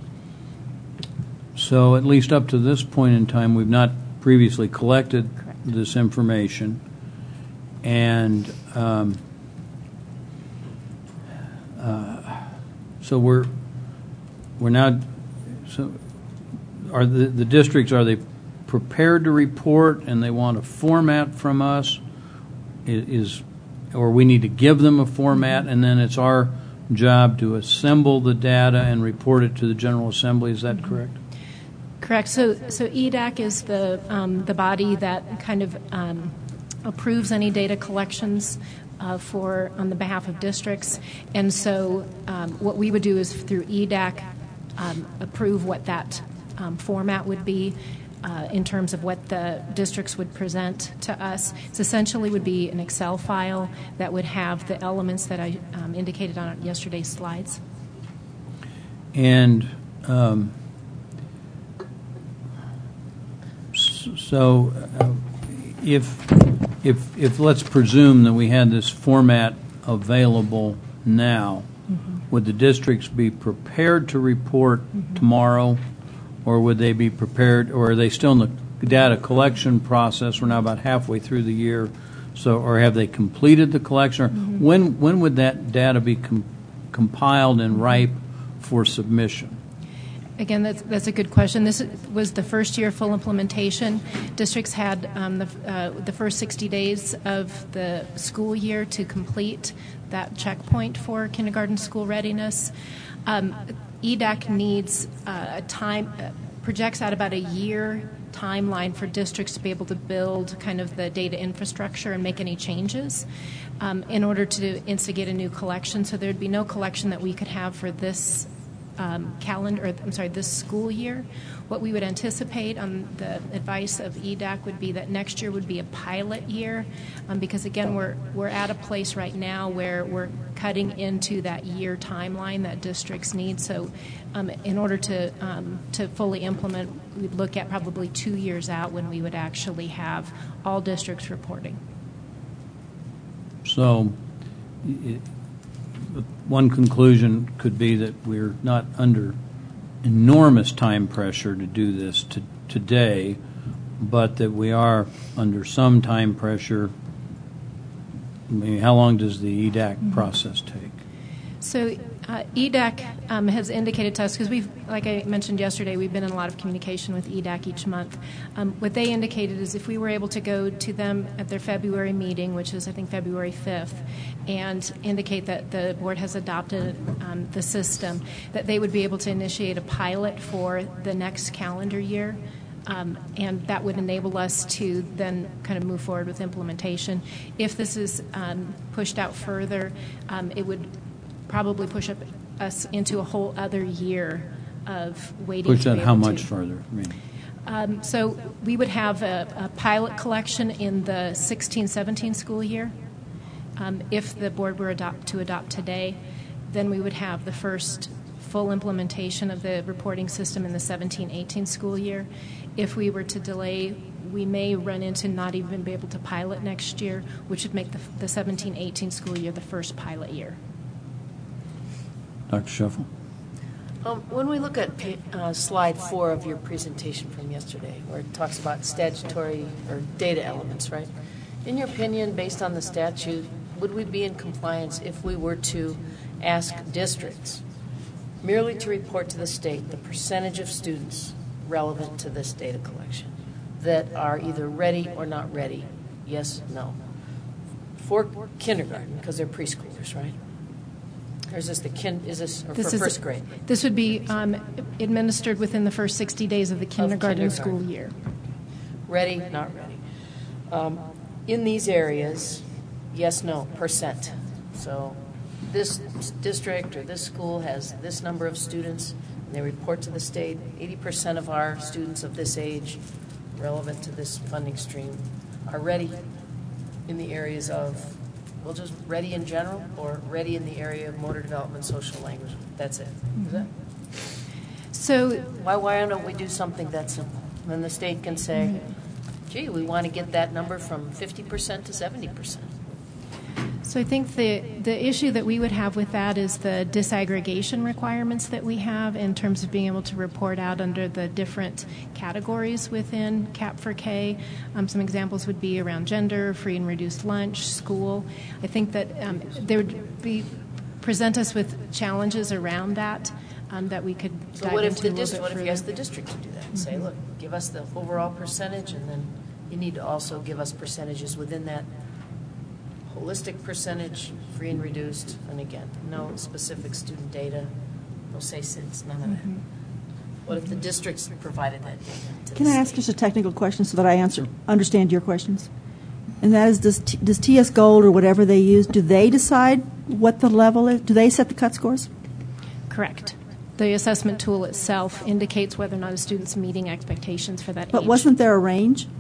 Speaker 1: So at least up to this point in time, we've not previously collected this information, and so we're now. So, are the districts, are they prepared to report, and they want a format from us? Or we need to give them a format, and then it's our job to assemble the data and report it to the General Assembly. Is that correct?
Speaker 17: Correct. So EDAC is the body that kind of approves any data collections on the behalf of districts, and so what we would do is through EDAC approve what that format would be in terms of what the districts would present to us. It essentially would be an Excel file that would have the elements that I indicated on yesterday's slides.
Speaker 1: And so if let's presume that we had this format available now, would the districts be prepared to report tomorrow, or would they be prepared, or are they still in the data collection process? We're now about halfway through the year, so or have they completed the collection? Or when would that data be compiled and ripe for submission?
Speaker 17: Again, that's a good question. This was the first year of full implementation. Districts had the first 60 days of the school year to complete that checkpoint for kindergarten school readiness. EDAC needs projects out about a year timeline for districts to be able to build kind of the data infrastructure and make any changes in order to instigate a new collection. So there would be no collection that we could have for this this school year. What we would anticipate on the advice of EDAC would be that next year would be a pilot year, because again, we're at a place right now where we're cutting into that year timeline that districts need. So, in order to fully implement, we'd look at probably 2 years out when we would actually have all districts reporting.
Speaker 1: So, one conclusion could be that we're not under enormous time pressure to do this today, but that we are under some time pressure. I mean, how long does the EDAC process take?
Speaker 17: So EDAC has indicated to us, because we've, like I mentioned yesterday, we've been in a lot of communication with EDAC each month. What they indicated is if we were able to go to them at their February meeting, which is I think February 5th, and indicate that the board has adopted the system, that they would be able to initiate a pilot for the next calendar year. And that would enable us to then kind of move forward with implementation. If this is pushed out further, it would probably push us into a whole other year of waiting.
Speaker 1: Push that how much further? I mean.
Speaker 17: So we would have a pilot collection in the 16-17 school year. If the board were to adopt today, then we would have the first full implementation of the reporting system in the 17-18 school year. If we were to delay, we may run into not even be able to pilot next year, which would make the 17-18 school year the first pilot year.
Speaker 1: Dr. Shuffle?
Speaker 13: When we look at slide 4 of your presentation from yesterday, where it talks about statutory or data elements, right? In your opinion, based on the statute, would we be in compliance if we were to ask districts merely to report to the state the percentage of students relevant to this data collection that are either ready or not ready? Yes, no. For kindergarten, because they're preschoolers, right? Or is this for first grade?
Speaker 17: This would be administered within the first 60 days of the kindergarten school year.
Speaker 13: Ready, not ready. In these areas, yes, no, percent. So this district or this school has this number of students, and they report to the state, 80% of our students of this age relevant to this funding stream are ready in the areas of, well, just ready in general or ready in the area of motor development, social language. That's it. Is that?
Speaker 17: So
Speaker 13: why don't we do something that simple? Then the state can say, gee, we want to get that number from 50% to 70%.
Speaker 17: So I think the issue that we would have with that is the disaggregation requirements that we have in terms of being able to report out under the different categories within CAP4K. Some examples would be around gender, free and reduced lunch, school. I think that there would present us with challenges around that that we could dive into a little bit further.
Speaker 13: So what if you ask the district to do that and say, look, give us the overall percentage, and then you need to also give us percentages within that holistic percentage, free and reduced, and again, no specific student data, no say-since, none of that. What if the districts provided that data?
Speaker 6: Can I ask just a technical question so that I understand your questions? And that is, does TS Gold or whatever they use, do they decide what the level is? Do they set the cut scores?
Speaker 17: Correct. The assessment tool itself indicates whether or not a student's meeting expectations for that age.
Speaker 6: But wasn't there a range?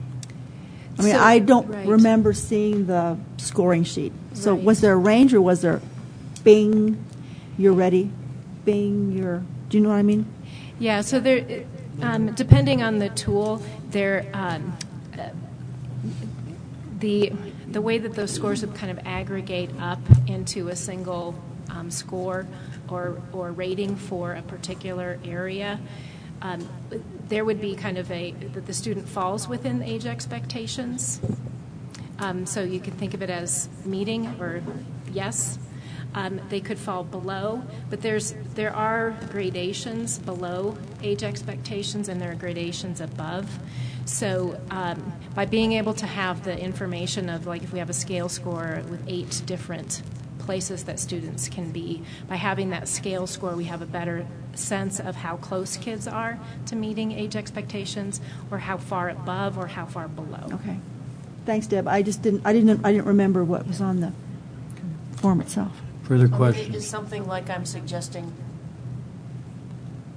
Speaker 6: I mean, I don't remember seeing the scoring sheet. So was there a range, or was there bing, you're ready, bing, do you know what I mean?
Speaker 17: Yeah, so there, depending on the tool, there, the way that those scores would kind of aggregate up into a single score or rating for a particular area, there would be kind of that the student falls within age expectations. So you could think of it as meeting or yes. They could fall below, but there are gradations below age expectations, and there are gradations above. So by being able to have the information of, like, if we have a scale score with 8 different places that students can be, by having that scale score, we have a better sense of how close kids are to meeting age expectations, or how far above or how far below.
Speaker 6: Okay, thanks, Deb. I didn't remember what was on the form itself.
Speaker 1: Further questions?
Speaker 13: Is something like I'm suggesting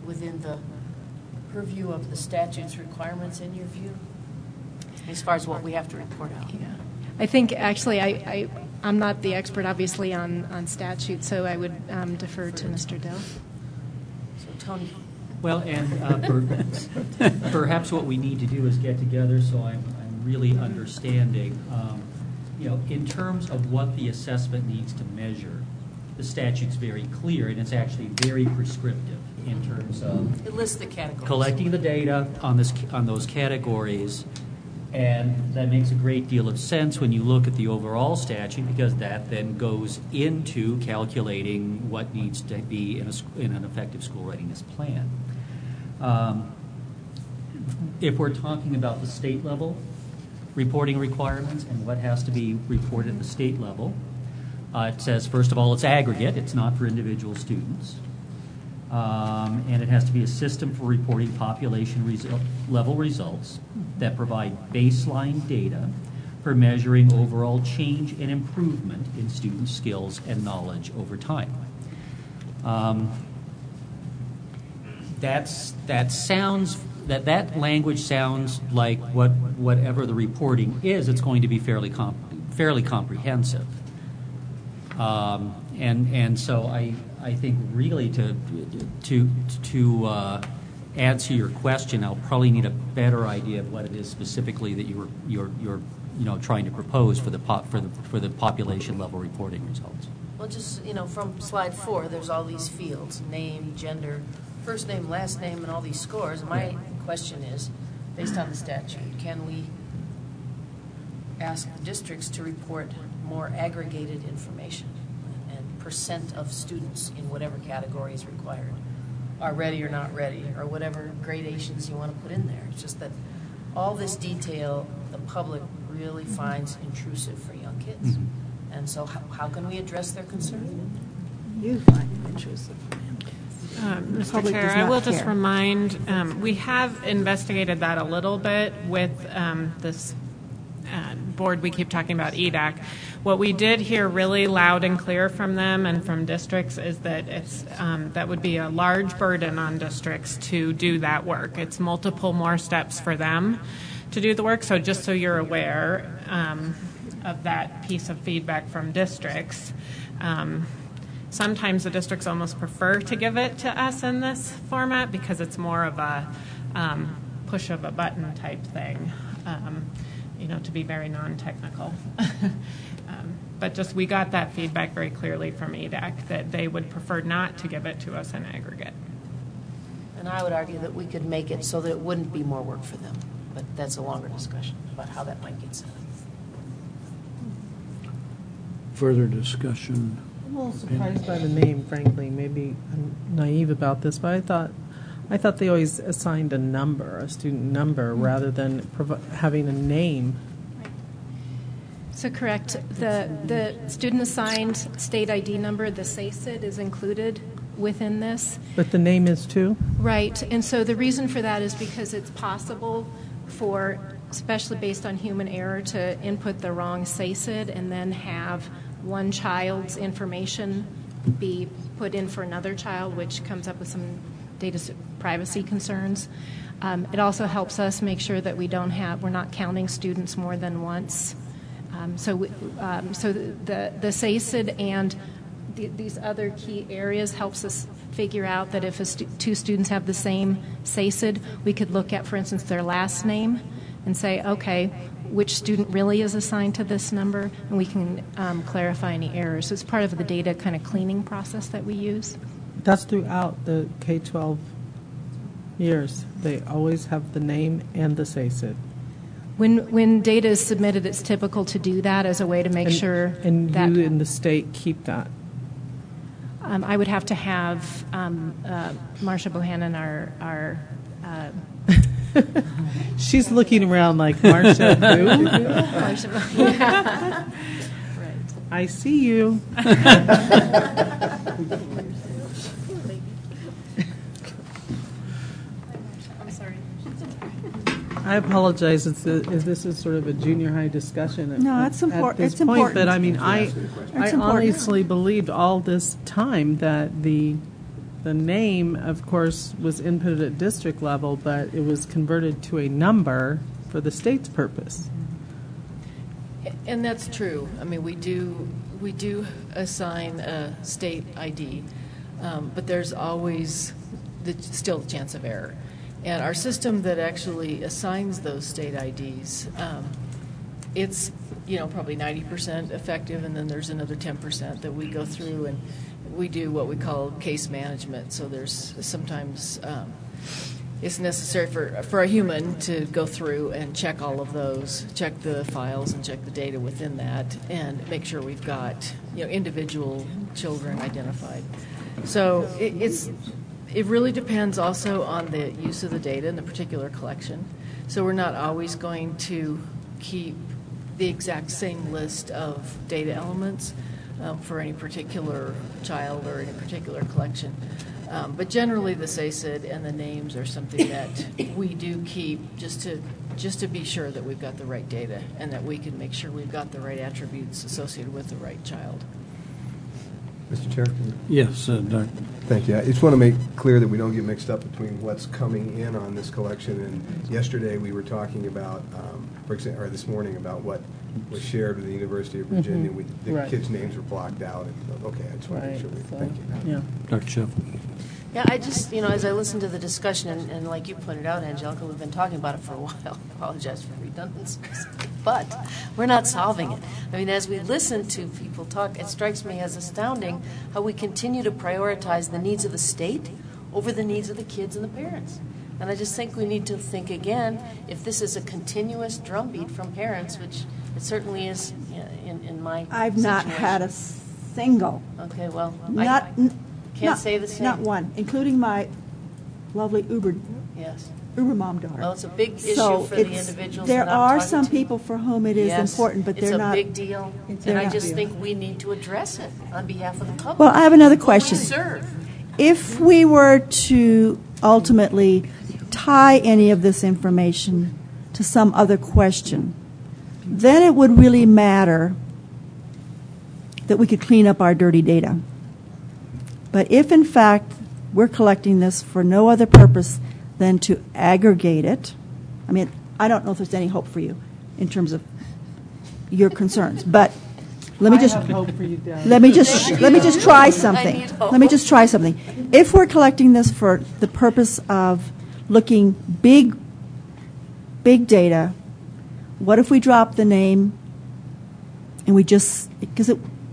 Speaker 13: within the purview of the statute's requirements in your view, as far as what we have to report out?
Speaker 17: Yeah. I think actually I'm not the expert, obviously, on statute, so I would defer to Mr. Dell.
Speaker 13: So, Tony.
Speaker 14: Well, and perhaps what we need to do is get together so I'm really understanding, in terms of what the assessment needs to measure, the statute's very clear, and it's actually very prescriptive in terms of
Speaker 13: it lists the categories.
Speaker 14: Collecting the data on those categories, and that makes a great deal of sense when you look at the overall statute, because that then goes into calculating what needs to be in an effective school readiness plan. If we're talking about the state level reporting requirements and what has to be reported at the state level, it says, first of all, it's aggregate. It's not for individual students. And it has to be a system for reporting population level results that provide baseline data for measuring overall change and improvement in student skills and knowledge over time. That language sounds like whatever the reporting is. It's going to be fairly comprehensive. And so I think really to answer your question, I'll probably need a better idea of what it is specifically that you're trying to propose for the population level reporting results.
Speaker 13: Well, just from slide 4, there's all these fields: name, gender, first name, last name, and all these scores. My question is, based on the statute, can we ask districts to report more aggregated information and percent of students in whatever category is required are ready or not ready, or whatever gradations you want to put in there? It's just that all this detail the public really finds intrusive for young kids. Mm-hmm. And so how can we address their concern?
Speaker 5: You find it intrusive.
Speaker 18: Mr. Chair, I will just remind, we have investigated that a little bit with this board we keep talking about, EDAC. What we did hear really loud and clear from them and from districts is that that would be a large burden on districts to do that work. It's multiple more steps for them to do the work. So just so you're aware of that piece of feedback from districts. Sometimes the districts almost prefer to give it to us in this format because it's more of a push of a button type thing, to be very non-technical. But just we got that feedback very clearly from EDAC that they would prefer not to give it to us in aggregate.
Speaker 13: And I would argue that we could make it so that it wouldn't be more work for them. But that's a longer discussion about how that might get set up.
Speaker 1: Further discussion.
Speaker 15: I'm a little surprised by the name, frankly. Maybe I'm naive about this, but I thought they always assigned a number, a student number, rather than having a name.
Speaker 17: So correct. The student assigned state ID number, the SACID, is included within this.
Speaker 15: But the name is too?
Speaker 17: Right. And so the reason for that is because it's possible for, especially based on human error, to input the wrong SACID and then have one child's information be put in for another child, which comes up with some data privacy concerns. It also helps us make sure that we're not counting students more than once. So the SACID and these other key areas helps us figure out that if two students have the same SACID, we could look at, for instance, their last name and say, okay, which student really is assigned to this number, and we can clarify any errors. So it's part of the data kind of cleaning process that we use.
Speaker 15: That's throughout the K-12 years. They always have the name and the SACID.
Speaker 17: When data is submitted, it's typical to do that as a way to make sure
Speaker 15: and
Speaker 17: that...
Speaker 15: you in the state keep that?
Speaker 17: I would have to have Marsha Bohannon, our
Speaker 15: She's looking around like, Marsha who?
Speaker 17: Marsha Bohannon.
Speaker 15: Right. I see you.
Speaker 17: I'm sorry.
Speaker 15: I apologize. This is sort of a junior high discussion.
Speaker 6: No, it's important.
Speaker 15: At this
Speaker 6: it's
Speaker 15: point,
Speaker 6: important.
Speaker 15: but I mean, I honestly believed all this time that the the name, of course, was inputted at district level, but it was converted to a number for the state's purpose.
Speaker 13: And that's true. I mean, we do assign a state ID, but there's always still a chance of error. And our system that actually assigns those state IDs, it's probably 90% effective, and then there's another 10% that we go through and we do what we call case management. So there's sometimes it's necessary for a human to go through and check all of those, check the files and check the data within that, and make sure we've got individual children identified. So it really depends also on the use of the data in the particular collection. So we're not always going to keep the exact same list of data elements for any particular child or any particular collection. But generally the SACID and the names are something that we do keep just to be sure that we've got the right data and that we can make sure we've got the right attributes associated with the right child.
Speaker 3: Mr. Chair?
Speaker 1: Yes, Dr.
Speaker 3: Thank you. I just want to make clear that we don't get mixed up between what's coming in on this collection. And yesterday we were talking about, or this morning, about what was shared with the University of Virginia. The kids' names were blocked out. Okay, I just want to make sure. Thank you.
Speaker 1: Yeah. Dr. Schiff.
Speaker 13: Yeah, I just, as I listened to the discussion, and like you pointed out, Angelica, we've been talking about it for a while. I apologize for redundancies. But we're not solving it. I mean, as we listen to people talk, it strikes me as astounding how we continue to prioritize the needs of the state over the needs of the kids and the parents. And I just think we need to think again, if this is a continuous drumbeat from parents, which it certainly is in my
Speaker 6: I've not
Speaker 13: situation.
Speaker 6: had a single.
Speaker 13: Okay, well,
Speaker 6: Can't
Speaker 13: say the same.
Speaker 6: Not one, including my lovely Uber mom daughter.
Speaker 13: Well, it's a big issue for the individuals.
Speaker 6: There
Speaker 13: that I'm
Speaker 6: are
Speaker 13: talking
Speaker 6: some
Speaker 13: to.
Speaker 6: people for whom it is important, but they're not.
Speaker 13: It's a big deal, and I just think we need to address it on behalf of the public.
Speaker 6: Well, I have another question.
Speaker 13: Who we serve.
Speaker 6: If we were to ultimately tie any of this information to some other question, then it would really matter that we could clean up our dirty data. But if, in fact, we're collecting this for no other purpose than to aggregate it, I mean, I don't know if there's any hope for you in terms of your concerns, but let me just try something. Let me just try something. If we're collecting this for the purpose of looking big data, what if we drop the name and we just, because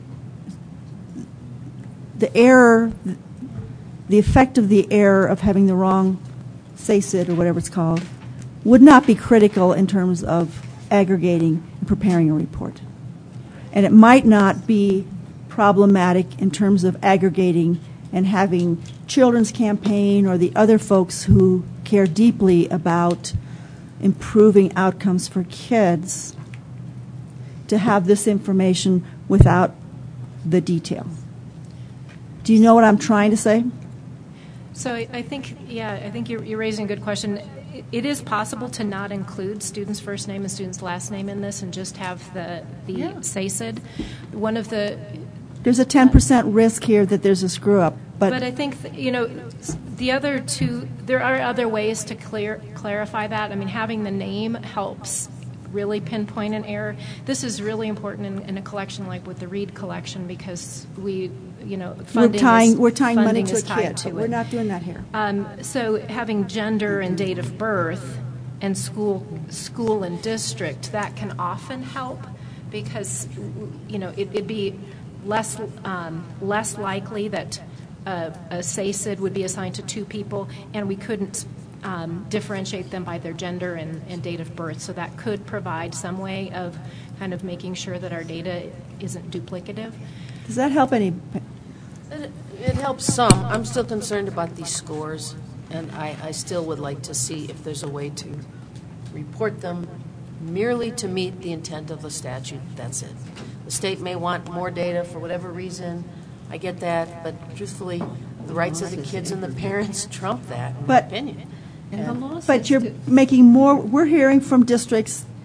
Speaker 6: the error, the effect of the error of having the wrong SACID or whatever it's called would not be critical in terms of aggregating and preparing a report. And it might not be problematic in terms of aggregating and having Children's Campaign or the other folks who care deeply about improving outcomes for kids to have this information without the detail. Do you know what I'm trying to say?
Speaker 17: So I think you're raising a good question. It is possible to not include student's first name and student's last name in this and just have the SACID.
Speaker 6: There's a 10% risk here that there's a screw up.
Speaker 17: But I think, the other two, there are other ways to clarify that. I mean, having the name helps really pinpoint an error. This is really important in a collection like with the Reed collection because funding
Speaker 6: we're tying money to a
Speaker 17: kid.
Speaker 6: But we're not doing that here.
Speaker 17: So having gender and date of birth and school and district, that can often help because it'd be less likely that a SACID would be assigned to two people and we couldn't differentiate them by their gender and date of birth. So that could provide some way of kind of making sure that our data isn't duplicative.
Speaker 6: Does that help any?
Speaker 13: It helps some. I'm still concerned about these scores, and I still would like to see if there's a way to report them merely to meet the intent of the statute. That's it. The state may want more data for whatever reason. I get that, but truthfully, the rights of the kids and the parents trump that, in my opinion.
Speaker 6: But you're making more. We're hearing from districts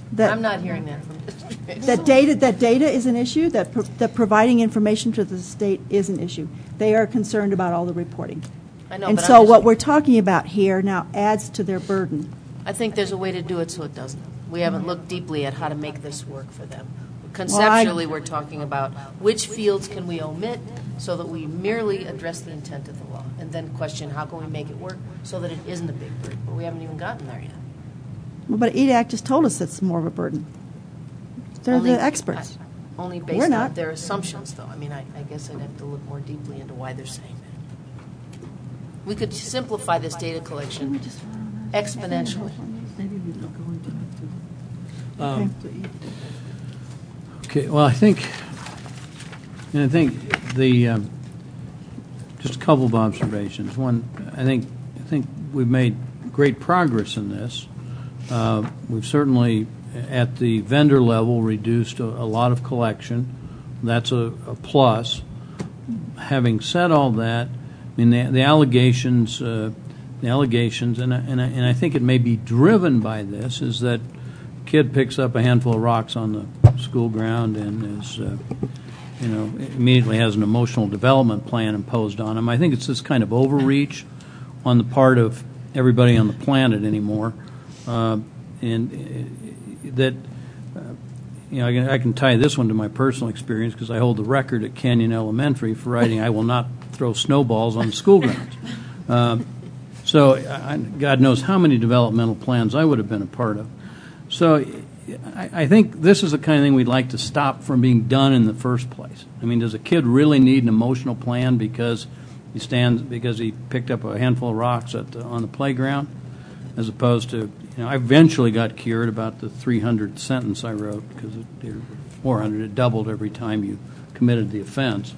Speaker 13: I'm not hearing that from districts.
Speaker 6: That data is an issue, that providing information to the state is an issue. They are concerned about all the reporting.
Speaker 13: I know,
Speaker 6: and
Speaker 13: but
Speaker 6: so what we're talking about here now adds to their burden.
Speaker 13: I think there's a way to do it so it doesn't. We haven't looked deeply at how to make this work for them. Conceptually, we're talking about which fields can we omit so that we merely address the intent of the law, and then question how can we make it work so that it isn't a big burden. But we haven't even gotten there yet.
Speaker 6: Well, but EDAC just told us it's more of a burden. They're the experts.
Speaker 13: Only based on their assumptions, though. I mean, I guess I'd have to look more deeply into why they're saying that. We could simplify this data collection exponentially.
Speaker 1: Okay. Well, I think the just a couple of observations. One, I think we've made great progress in this. We've certainly, at the vendor level, reduced a lot of collection. That's a plus. Having said all that, I mean the allegations, and I think it may be driven by this, is that a kid picks up a handful of rocks on the school ground and is, immediately has an emotional development plan imposed on him. I think it's this kind of overreach on the part of everybody on the planet anymore. I can tie this one to my personal experience because I hold the record at Canyon Elementary for writing "I will not throw snowballs on the school grounds." So God knows how many developmental plans I would have been a part of. So I think this is the kind of thing we'd like to stop from being done in the first place. I mean, does a kid really need an emotional plan because he picked up a handful of rocks on the playground, as opposed to, I eventually got cured about the 300th sentence I wrote because 400, it doubled every time you committed the offense.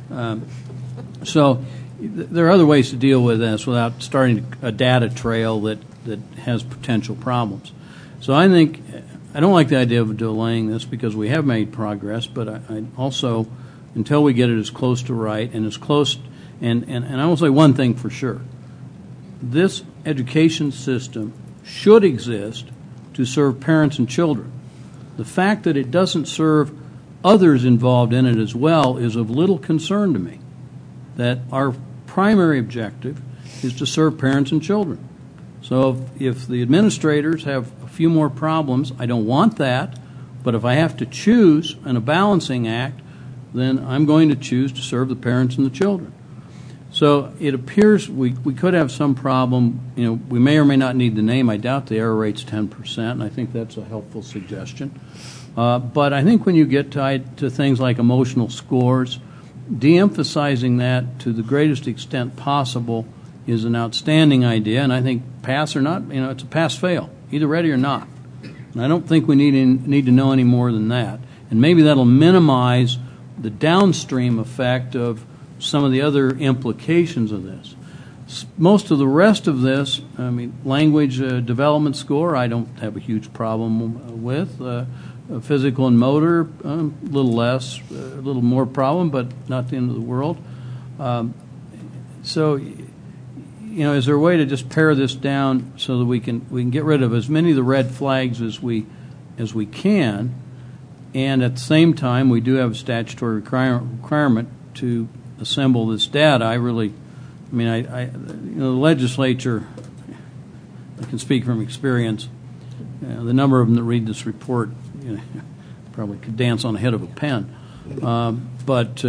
Speaker 1: So there are other ways to deal with this without starting a data trail that has potential problems. So I don't like the idea of delaying this because we have made progress, but I also, until we get it as close to right and as close, and I will say one thing for sure. This education system should exist to serve parents and children. The fact that it doesn't serve others involved in it as well is of little concern to me. That our primary objective is to serve parents and children. So if the administrators have a few more problems, I don't want that, but if I have to choose in a balancing act, then I'm going to choose to serve the parents and the children. So it appears we could have some problem. We may or may not need the name. I doubt the error rate's 10%, and I think that's a helpful suggestion. But I think when you get tied to things like emotional scores, de-emphasizing that to the greatest extent possible is an outstanding idea, and I think pass or not, it's a pass-fail, either ready or not. And I don't think we need to know any more than that. And maybe that'll minimize the downstream effect of some of the other implications of this. Most of the rest of this, language development score, I don't have a huge problem with. Physical and motor, a little less, a little more problem, but not the end of the world. So, is there a way to just pare this down so that we can get rid of as many of the red flags as we can, and at the same time we do have a statutory requirement to assemble this data. The legislature, I can speak from experience, the number of them that read this report probably could dance on the head of a pen. But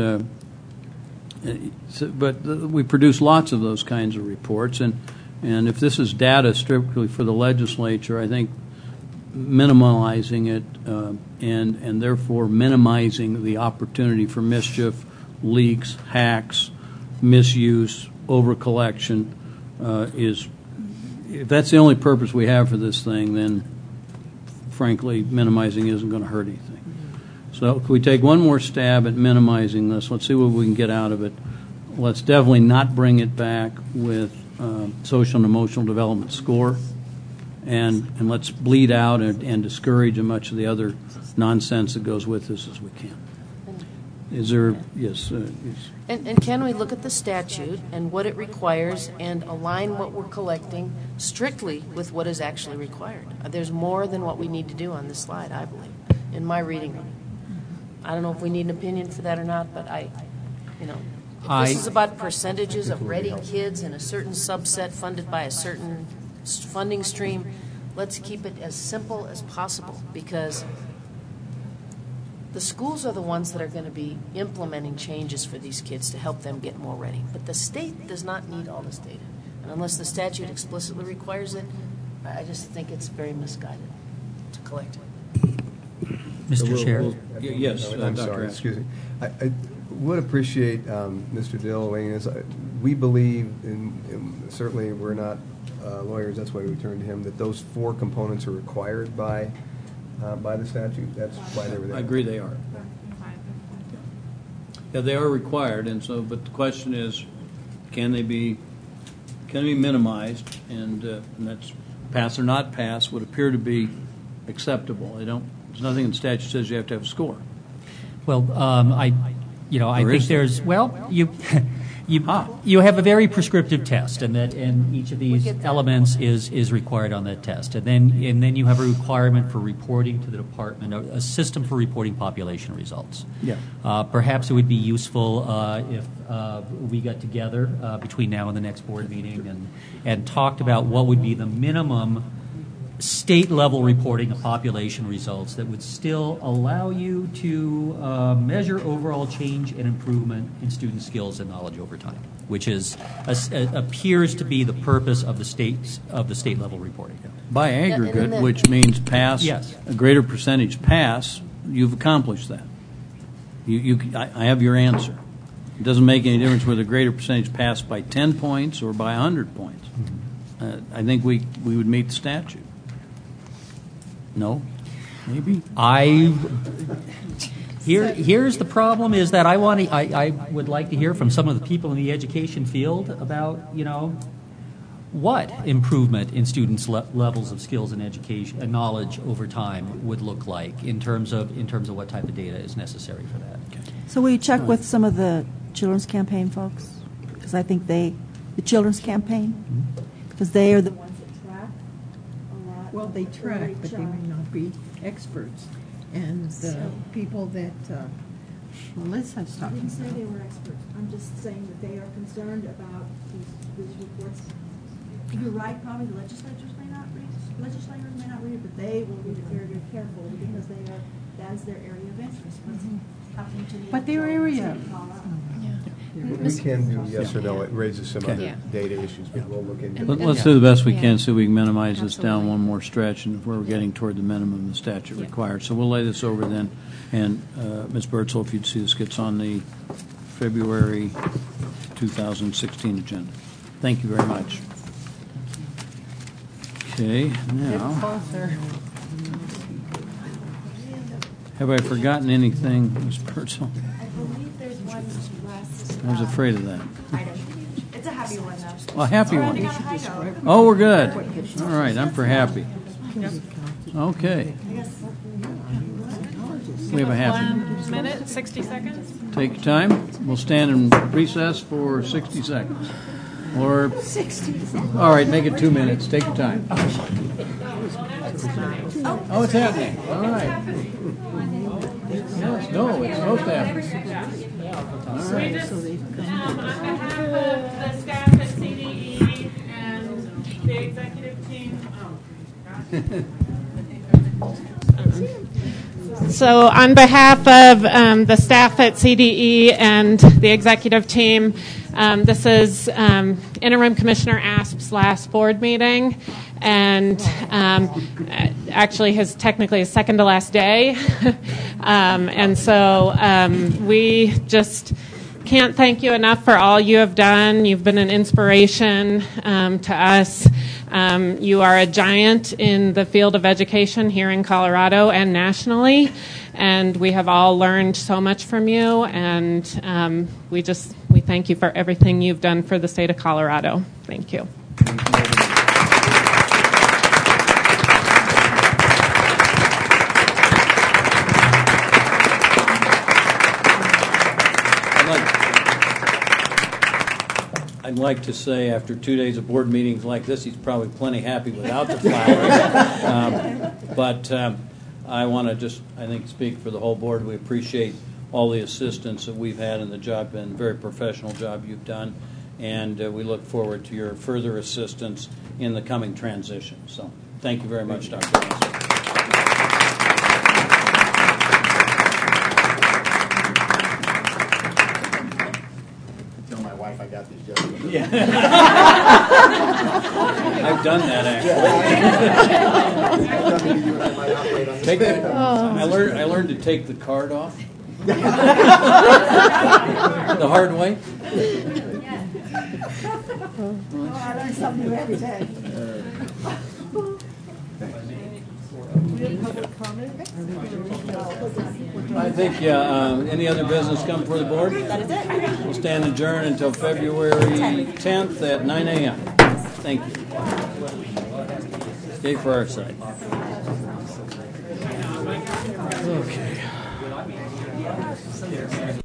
Speaker 1: we produce lots of those kinds of reports, and if this is data strictly for the legislature, I think minimalizing it and therefore minimizing the opportunity for mischief, leaks, hacks, misuse, overcollection is, if that's the only purpose we have for this thing, then frankly minimizing isn't going to hurt anything. So can we take one more stab at minimizing this? Let's see what we can get out of it. Let's definitely not bring it back with social and emotional development score, and let's bleed out and discourage as much of the other nonsense that goes with this as we can. Is there, yes.
Speaker 13: And can we look at the statute and what it requires and align what we're collecting strictly with what is actually required? There's more than what we need to do on this slide, I believe, in my reading. I don't know if we need an opinion for that or not, but if this is about percentages of ready kids in a certain subset funded by a certain funding stream, let's keep it as simple as possible, because the schools are the ones that are going to be implementing changes for these kids to help them get more ready. But the state does not need all this data. And unless the statute explicitly requires it, I just think it's very misguided to collect it.
Speaker 14: Mr. Chair?
Speaker 1: Yes,
Speaker 3: I'm sorry, excuse me. I would appreciate Mr. Dill weighing in. We believe, and certainly we're not lawyers, that's why we turn to him, that those 4 components are required by the statute. That's why they were there.
Speaker 1: I agree they are. Yeah, they are required, and so. But the question is, can they be minimized? And that's pass or not pass would appear to be acceptable. There's nothing in the statute that says you have to have a score.
Speaker 14: Well, I think there's you have a very prescriptive test, and each of these elements is required on that test, and then you have a requirement for reporting to the department, a system for reporting population results.
Speaker 1: Yeah.
Speaker 14: Perhaps it would be useful if we got together between now and the next board meeting and talked about what would be the minimum state-level reporting of population results that would still allow you to measure overall change and improvement in student skills and knowledge over time, which appears to be the purpose of the state-level reporting.
Speaker 1: By aggregate, which means pass,
Speaker 14: yes.
Speaker 1: A greater percentage pass, you've accomplished that. I have your answer. It doesn't make any difference whether a greater percentage pass by 10 points or by 100 points. I think we would meet the statute. No? Maybe?
Speaker 14: Here's the problem is that I would like to hear from some of the people in the education field about, what improvement in students' levels of skills and education and knowledge over time would look like in terms of what type of data is necessary for that. Okay.
Speaker 6: So will you check with some of the Children's Campaign folks? Because I think the Children's Campaign, because they are the ones that track a lot.
Speaker 12: Well, they track, but they may not be experts. And the people that Melissa's talking about.
Speaker 6: I didn't say they were experts. I'm just saying that they are concerned about these reports. You're right, probably the legislators may not read it, but they will read it very, very carefully because that is their area of interest.
Speaker 12: But their area.
Speaker 3: We can do yes or no. It raises some other data issues, but we'll look into it.
Speaker 1: Let's do the best we can so we can minimize this down one more stretch, and we're getting toward the minimum the statute required. So we'll lay this over then. And Ms. Birdsall, if you'd see this gets on the February 2016 agenda. Thank you very much. Okay, now, have I forgotten anything, Ms. Birdsall?
Speaker 9: I believe there's one last.
Speaker 1: I was afraid of that.
Speaker 9: It's a happy one, though.
Speaker 1: A happy one. Oh, we're good. All right, I'm for happy. Okay. We have a half
Speaker 18: 1 minute, 60 seconds.
Speaker 1: Take your time. We'll stand in recess for 60 seconds. Or 60. All right, make it 2 minutes. Take your time. Oh, it's happening. All right. Yes, no, it's supposed to happen. All right.
Speaker 18: On behalf of the staff at CDE and the executive team. So on behalf of the staff at CDE and the executive team, this is Interim Commissioner Asp's last board meeting, and actually his second to last day. And so we just can't thank you enough for all you have done. You've been an inspiration to us. You are a giant in the field of education here in Colorado and nationally, and we have all learned so much from you, and we thank you for everything you've done for the state of Colorado. Thank you.
Speaker 1: I'd like to say after 2 days of board meetings like this, he's probably plenty happy without the flowers. But I want to just, I think, speak for the whole board. We appreciate all the assistance that we've had in the job, and very professional job you've done. And we look forward to your further assistance in the coming transition. So thank you very much, Dr. Mansell.
Speaker 19: Tell my wife I got these just.
Speaker 1: Yeah. I've done that actually. I learned to take the card off. The hard way.
Speaker 12: I learn something new every day.
Speaker 1: I think, any other business come before the board?
Speaker 2: That is it.
Speaker 1: We'll stand adjourned until February 10th at 9 a.m. Thank you. Stay for our side. Okay.